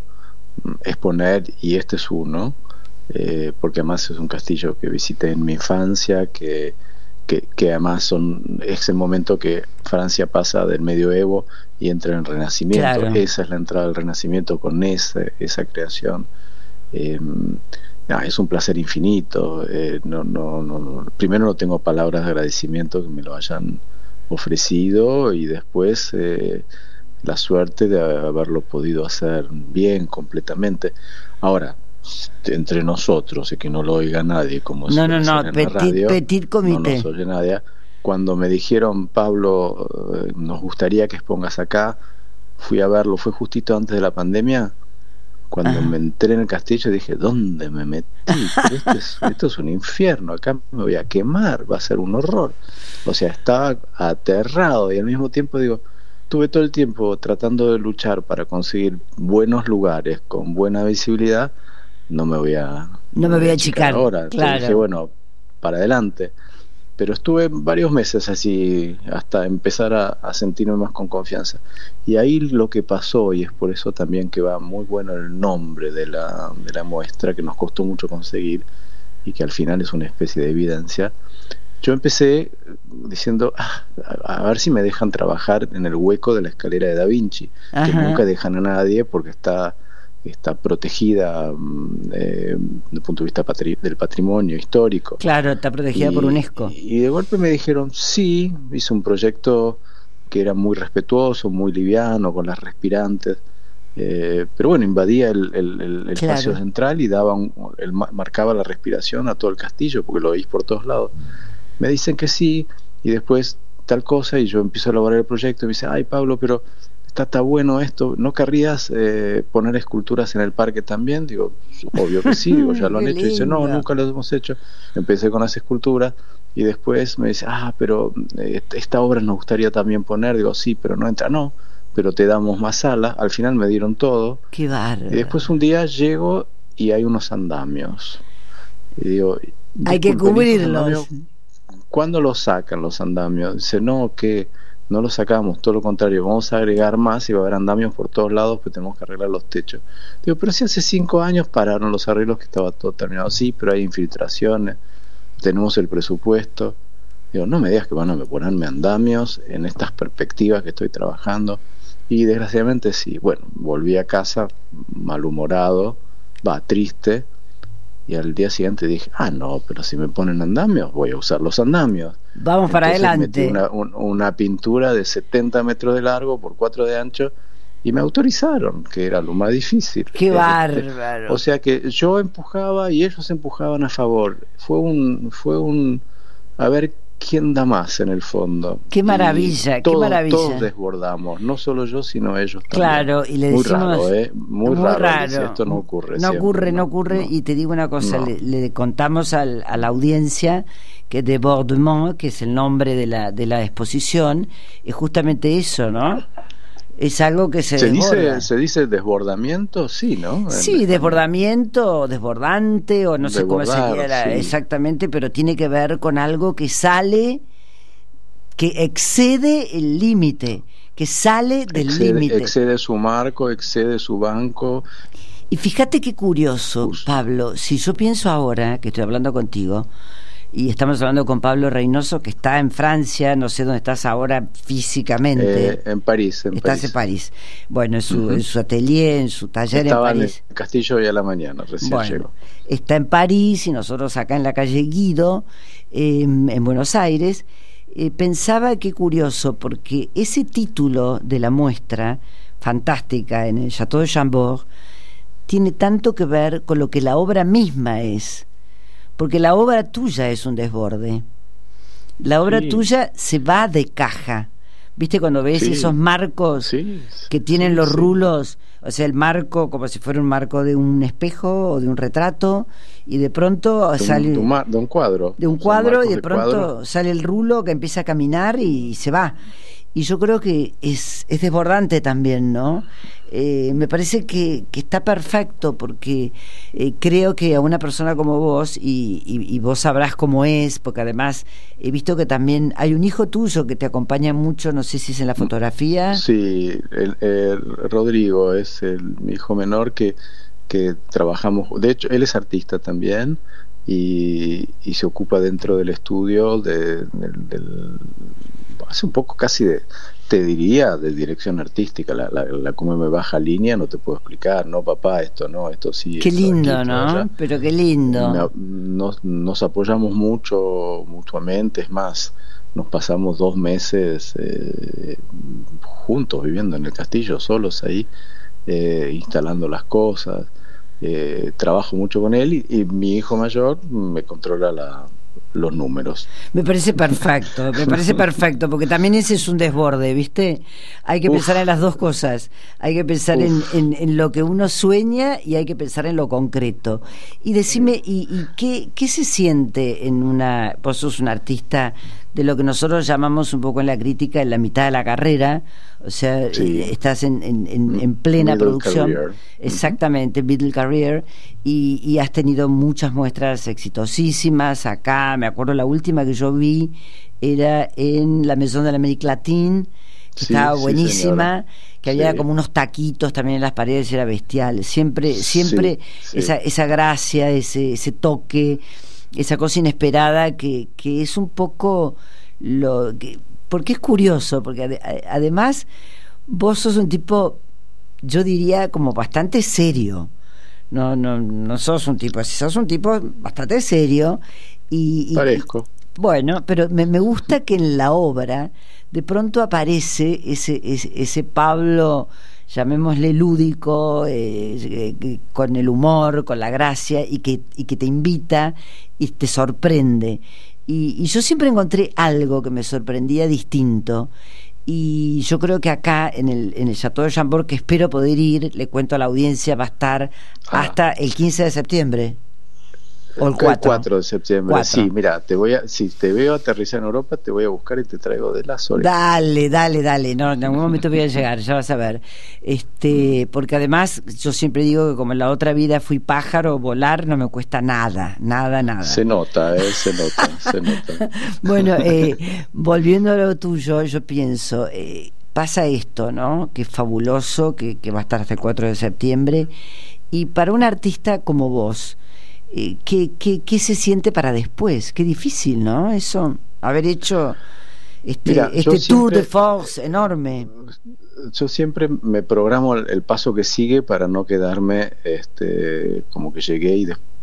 exponer, y este es uno, eh, porque además es un castillo que visité en mi infancia, que Que, que además son es el momento que Francia pasa del medioevo y entra en el Renacimiento. Claro. Esa es la entrada del Renacimiento con esa, esa creación. Eh, no, es un placer infinito. Eh, no, no, no, no. Primero no tengo palabras de agradecimiento que me lo hayan ofrecido, y después eh, la suerte de haberlo podido hacer bien, completamente. Ahora, entre nosotros, y que no lo oiga nadie, como no, no, no, petit, radio, petit comité. No nos oye nadie. Cuando me dijeron, Pablo, eh, nos gustaría que expongas acá, fui a verlo, fue justito antes de la pandemia. Cuando ah. me entré en el castillo dije, ¿dónde me metí? Pero esto, es, esto es un infierno, acá me voy a quemar, va a ser un horror. O sea, estaba aterrado, y al mismo tiempo digo, tuve todo el tiempo tratando de luchar para conseguir buenos lugares con buena visibilidad. No me voy a no me voy a achicar ahora. Claro. Entonces dije, bueno, para adelante. Pero estuve varios meses así hasta empezar a, a sentirme más con confianza. Y ahí lo que pasó, y es por eso también que va muy bueno el nombre de la, de la muestra, que nos costó mucho conseguir y que al final es una especie de evidencia. Yo empecé diciendo, ah, a, a ver si me dejan trabajar en el hueco de la escalera de Da Vinci. Ajá. Que nunca dejan a nadie porque está está protegida eh, desde el punto de vista patri- del patrimonio histórico. Claro, está protegida y, por UNESCO. Y de golpe me dijeron, sí, hice un proyecto que era muy respetuoso, muy liviano, con las respirantes, eh, pero bueno, invadía el, el, el, el claro. espacio central y daba un, el, marcaba la respiración a todo el castillo, porque lo veis por todos lados. Me dicen que sí, y después tal cosa, y yo empiezo a elaborar el proyecto, y me dice, ay Pablo, pero está, está bueno esto, ¿no querrías eh, poner esculturas en el parque también? Digo, obvio que sí, digo, ya lo han hecho. Y dice, no, nunca lo hemos hecho. Empecé con las esculturas, y después me dice, ah, pero eh, esta obra nos gustaría también poner. Digo, sí, pero no entra, no, pero te damos más sala. Al final me dieron todo. Qué bárbaro. Y después un día llego y hay unos andamios. Y digo, hay que cubrirlos. ¿Cuándo los sacan los andamios? Dice, no, que no los sacamos, todo lo contrario, vamos a agregar más y va a haber andamios por todos lados, pues tenemos que arreglar los techos. Digo, pero si hace cinco años pararon los arreglos, que estaba todo terminado. Sí, pero hay infiltraciones, tenemos el presupuesto. Digo, no me digas que van a ponerme andamios en estas perspectivas que estoy trabajando. Y desgraciadamente sí. Bueno, volví a casa malhumorado, va, triste, y al día siguiente dije, ah, no, pero si me ponen andamios, voy a usar los andamios. Vamos para Entonces adelante. Metí una, un, una pintura de setenta metros de largo por cuatro de ancho, y me autorizaron, que era lo más difícil. ¡Qué bárbaro! O sea que yo empujaba y ellos empujaban a favor. Fue un, fue un, a ver quién da más en el fondo. ¡Qué maravilla! Todo, ¡Qué maravilla! Todos desbordamos, no solo yo, sino ellos también. Claro, y le muy decimos... Raro, ¿eh? Muy, muy raro, raro. Dice, esto no ocurre. No siempre, ocurre, no, no ocurre, no, y te digo una cosa, no. le, le contamos al, a la audiencia que Débordement, que es el nombre de la, de la exposición, es justamente eso, ¿no? Es algo que se, se desborda. dice se dice desbordamiento, sí, ¿no? Sí, desbordamiento, desbordante, o no sé cómo sería la, sí. exactamente, pero tiene que ver con algo que sale, que excede el límite, que sale del límite. Excede su marco, excede su banco. Y fíjate qué curioso, Uf. Pablo, si yo pienso ahora, que estoy hablando contigo, y estamos hablando con Pablo Reynoso, que está en Francia, no sé dónde estás ahora físicamente. Eh, en París. En estás París. en París. Bueno, en su, uh-huh. en su atelier, en su taller Estaba en París. En el castillo hoy a la mañana, recién bueno, llegó. Está en París y nosotros acá en la calle Guido, eh, en Buenos Aires. Eh, pensaba qué curioso, porque ese título de la muestra, fantástica, en el Château de Chambord, tiene tanto que ver con lo que la obra misma es. Porque la obra tuya es un desborde. La obra sí. tuya se va de caja, ¿Viste cuando ves sí. esos marcos sí. que tienen sí, los sí. rulos? O sea, el marco como si fuera un marco de un espejo o de un retrato, y de pronto de sale... Un, de, un, de un cuadro. De un cuadro, y de, de pronto cuadro. sale el rulo que empieza a caminar y se va. Y yo creo que es, es desbordante también, ¿no? Eh, me parece que, que está perfecto, porque eh, creo que a una persona como vos, y, y, y vos sabrás cómo es, porque además he visto que también hay un hijo tuyo que te acompaña mucho, no sé si es en la fotografía. Sí, el, el Rodrigo es el, mi hijo menor que, que trabajamos, de hecho él es artista también, y, y se ocupa dentro del estudio de, de, del hace un poco casi de, te diría, de dirección artística. La, la, la cómo me baja línea no te puedo explicar, no papá, esto no, esto sí. Qué esto, lindo, aquí, ¿no? allá. Pero qué lindo. Me, nos, nos apoyamos mucho mutuamente, es más, nos pasamos dos meses eh, juntos viviendo en el castillo, solos ahí, eh, instalando las cosas. Eh, trabajo mucho con él y, y mi hijo mayor me controla la, los números. Me parece perfecto, me parece perfecto, porque también ese es un desborde, ¿viste? Hay que Uf. pensar en las dos cosas, hay que pensar en, en, en lo que uno sueña y hay que pensar en lo concreto. Y decime, ¿y, y qué, qué se siente en una... Vos sos un artista de lo que nosotros llamamos un poco en la crítica en la mitad de la carrera, o sea, sí. eh, estás en, en, en, en plena middle producción, career. Exactamente, middle career, y, y has tenido muchas muestras exitosísimas acá. Me acuerdo la última que yo vi era en la Maison de l'Amérique Latine, que sí, estaba buenísima, sí, que había sí. como unos taquitos también en las paredes, era bestial. Siempre, siempre sí, sí. esa, esa gracia, ese, ese toque, esa cosa inesperada que, que es un poco lo que, porque es curioso, porque ade, además vos sos un tipo, yo diría, como bastante serio. No, no, no sos un tipo así, sos un tipo bastante serio y, y parezco. Bueno, pero me, me gusta que en la obra de pronto aparece ese, ese, ese Pablo, llamémosle lúdico, eh, eh, con el humor, con la gracia, y que, y que te invita y te sorprende. Y, y yo siempre encontré algo que me sorprendía distinto. Y yo creo que acá en el, en el Chateau de Chambord, que espero poder ir, le cuento a la audiencia, va a estar ah. hasta el quince de septiembre. O el cuatro. El cuatro de septiembre. cuatro. Sí, mira, te voy a, si te veo aterrizar en Europa, te voy a buscar y te traigo de las orejas. Dale, dale, dale. No, en algún momento voy a llegar, ya vas a ver. Este, porque además yo siempre digo que como en la otra vida fui pájaro, volar no me cuesta nada, nada, nada. Se nota, eh, se nota, se nota. Bueno, eh, volviendo a lo tuyo, yo pienso, eh, pasa esto, ¿no? Que es fabuloso, que, que va a estar hasta el cuatro de septiembre, y para un artista como vos, ¿Qué, qué, ¿qué se siente para después? Qué difícil, ¿no? Eso, haber hecho este, Mira, este siempre, tour de force enorme. Yo siempre me programo el, el paso que sigue para no quedarme este, como que llegué y después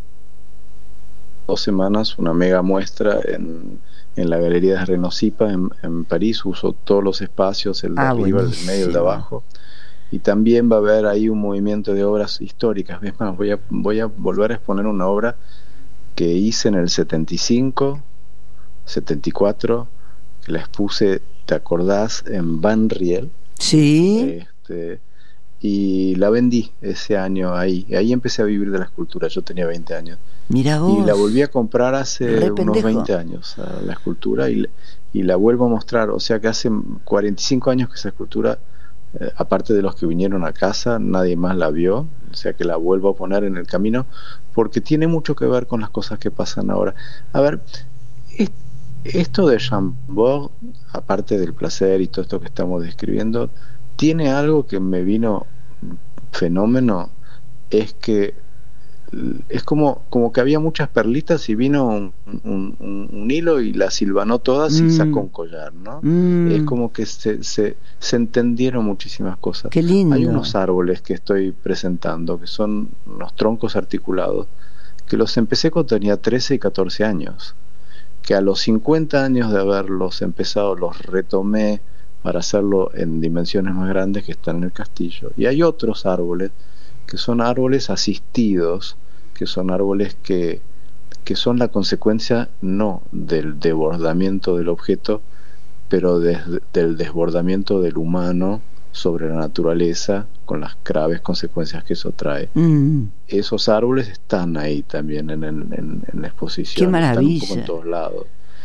dos semanas una mega muestra en, en la Galería de Renocipa en, en París. Uso todos los espacios, el de ah, arriba, buenísimo. El de medio, el de abajo. Y también va a haber ahí un movimiento de obras históricas. Es más, voy a, voy a volver a exponer una obra que hice en el setenta y cinco, setenta y cuatro, que la expuse, ¿te acordás? En Van Riel. Sí. Este, y la vendí ese año ahí. Y ahí empecé a vivir de la escultura. Yo tenía veinte años. Mira vos. Y la volví a comprar hace Re unos pendejo. veinte años, a la escultura, y, y la vuelvo a mostrar. O sea que hace cuarenta y cinco años que esa escultura... Eh, aparte de los que vinieron a casa, nadie más la vio, o sea que la vuelvo a poner en el camino, porque tiene mucho que ver con las cosas que pasan ahora. A ver, es, esto de Chambord, aparte del placer y todo esto que estamos describiendo, tiene algo que me vino fenómeno, es que es como, como que había muchas perlitas y vino un, un, un, un hilo y las silvanó todas mm. y sacó un collar, ¿no? Mm. Es como que se, se, se entendieron muchísimas cosas. Qué lindo. Hay unos árboles que estoy presentando que son unos troncos articulados que los empecé cuando tenía trece y catorce años, que a los cincuenta años de haberlos empezado los retomé para hacerlo en dimensiones más grandes que están en el castillo. Y hay otros árboles que son árboles asistidos, que son árboles que, que son la consecuencia no del desbordamiento del objeto, pero desde el desbordamiento del humano sobre la naturaleza, con las graves consecuencias que eso trae. Mm. Esos árboles están ahí también en, el, en, en la exposición. Qué maravilla. Están un poco en todos lados.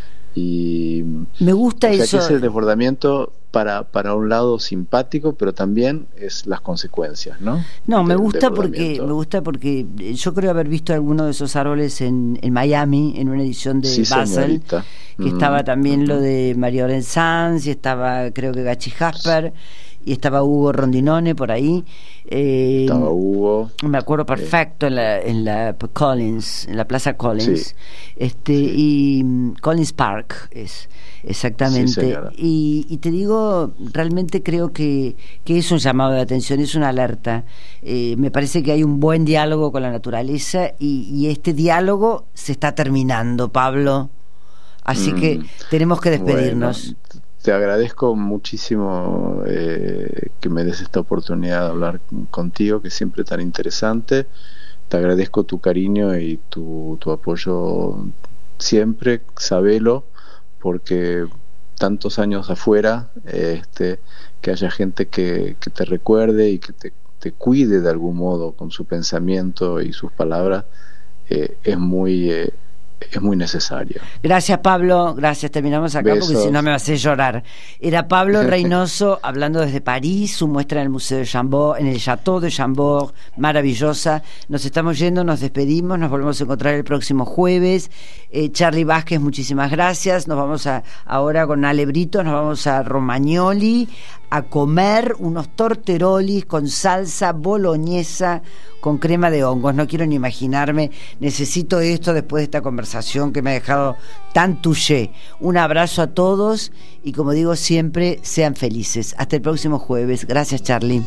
Y me gusta o sea, eso. Que es el desbordamiento para, para un lado simpático, pero también es las consecuencias, ¿no? No, me gusta porque me gusta porque yo creo haber visto alguno de esos árboles en, en Miami, en una edición de sí, Basel, señorita. que mm, estaba también mm. lo de María-Loren Sanz, y estaba creo que Gachi Jasper, y estaba Hugo Rondinone por ahí. Eh, estaba Hugo. Me acuerdo perfecto eh. en la en la Collins, en la Plaza Collins. Sí. Este sí. Y um, Collins Park es exactamente. Sí, y, y te digo, realmente creo que, que es un llamado de atención, es una alerta. Eh, me parece que hay un buen diálogo con la naturaleza y, y este diálogo se está terminando, Pablo. Así mm. que tenemos que despedirnos. Bueno. Te agradezco muchísimo eh, que me des esta oportunidad de hablar contigo, que es siempre tan interesante. Te agradezco tu cariño y tu, tu apoyo siempre, sabelo, porque tantos años afuera, eh, este, que haya gente que, que te recuerde y que te, te cuide de algún modo con su pensamiento y sus palabras, eh, es muy... Eh, es muy necesario. Gracias, Pablo, gracias, terminamos acá. Besos. Porque si no me vas a hacer llorar. Era Pablo Reynoso hablando desde París, su muestra en el Museo de Chambord, en el Château de Chambord, maravillosa. Nos estamos yendo, nos despedimos, nos volvemos a encontrar el próximo jueves. eh, Charly Vázquez, muchísimas gracias. Nos vamos a ahora con Ale Brito, nos vamos a Romagnoli a comer unos torterolis con salsa boloñesa con crema de hongos. No quiero ni imaginarme, necesito esto después de esta conversación que me ha dejado tan touché. Un abrazo a todos y, como digo siempre, sean felices. Hasta el próximo jueves. Gracias, Charly.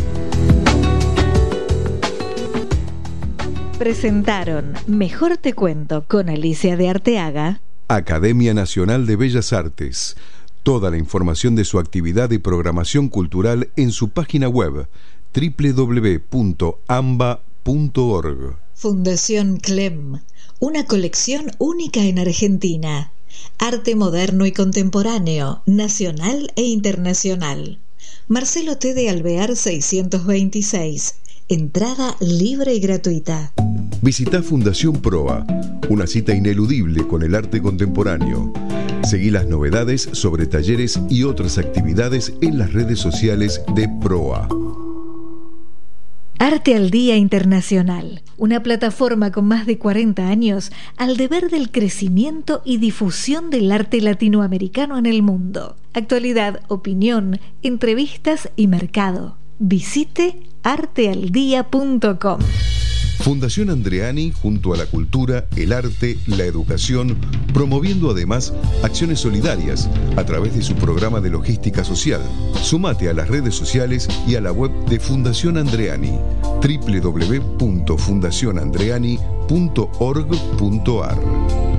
Presentaron Mejor Te Cuento con Alicia de Arteaga. Academia Nacional de Bellas Artes. Toda la información de su actividad y programación cultural en su página web doble u doble u doble u punto amba punto org. Fundación Clem, una colección única en Argentina. Arte moderno y contemporáneo, nacional e internacional. Marcelo T. de Alvear seiscientos veintiséis. Entrada libre y gratuita. Visita Fundación Proa, una cita ineludible con el arte contemporáneo. Seguí las novedades sobre talleres y otras actividades en las redes sociales de Proa. Arte al Día Internacional, una plataforma con más de cuarenta años al deber del crecimiento y difusión del arte latinoamericano en el mundo. Actualidad, opinión, entrevistas y mercado. Visite arte al día punto com. Fundación Andreani, junto a la cultura, el arte, la educación, promoviendo además acciones solidarias a través de su programa de logística social. Sumate a las redes sociales y a la web de Fundación Andreani, doble u doble u doble u punto fundación andreani punto org punto ar.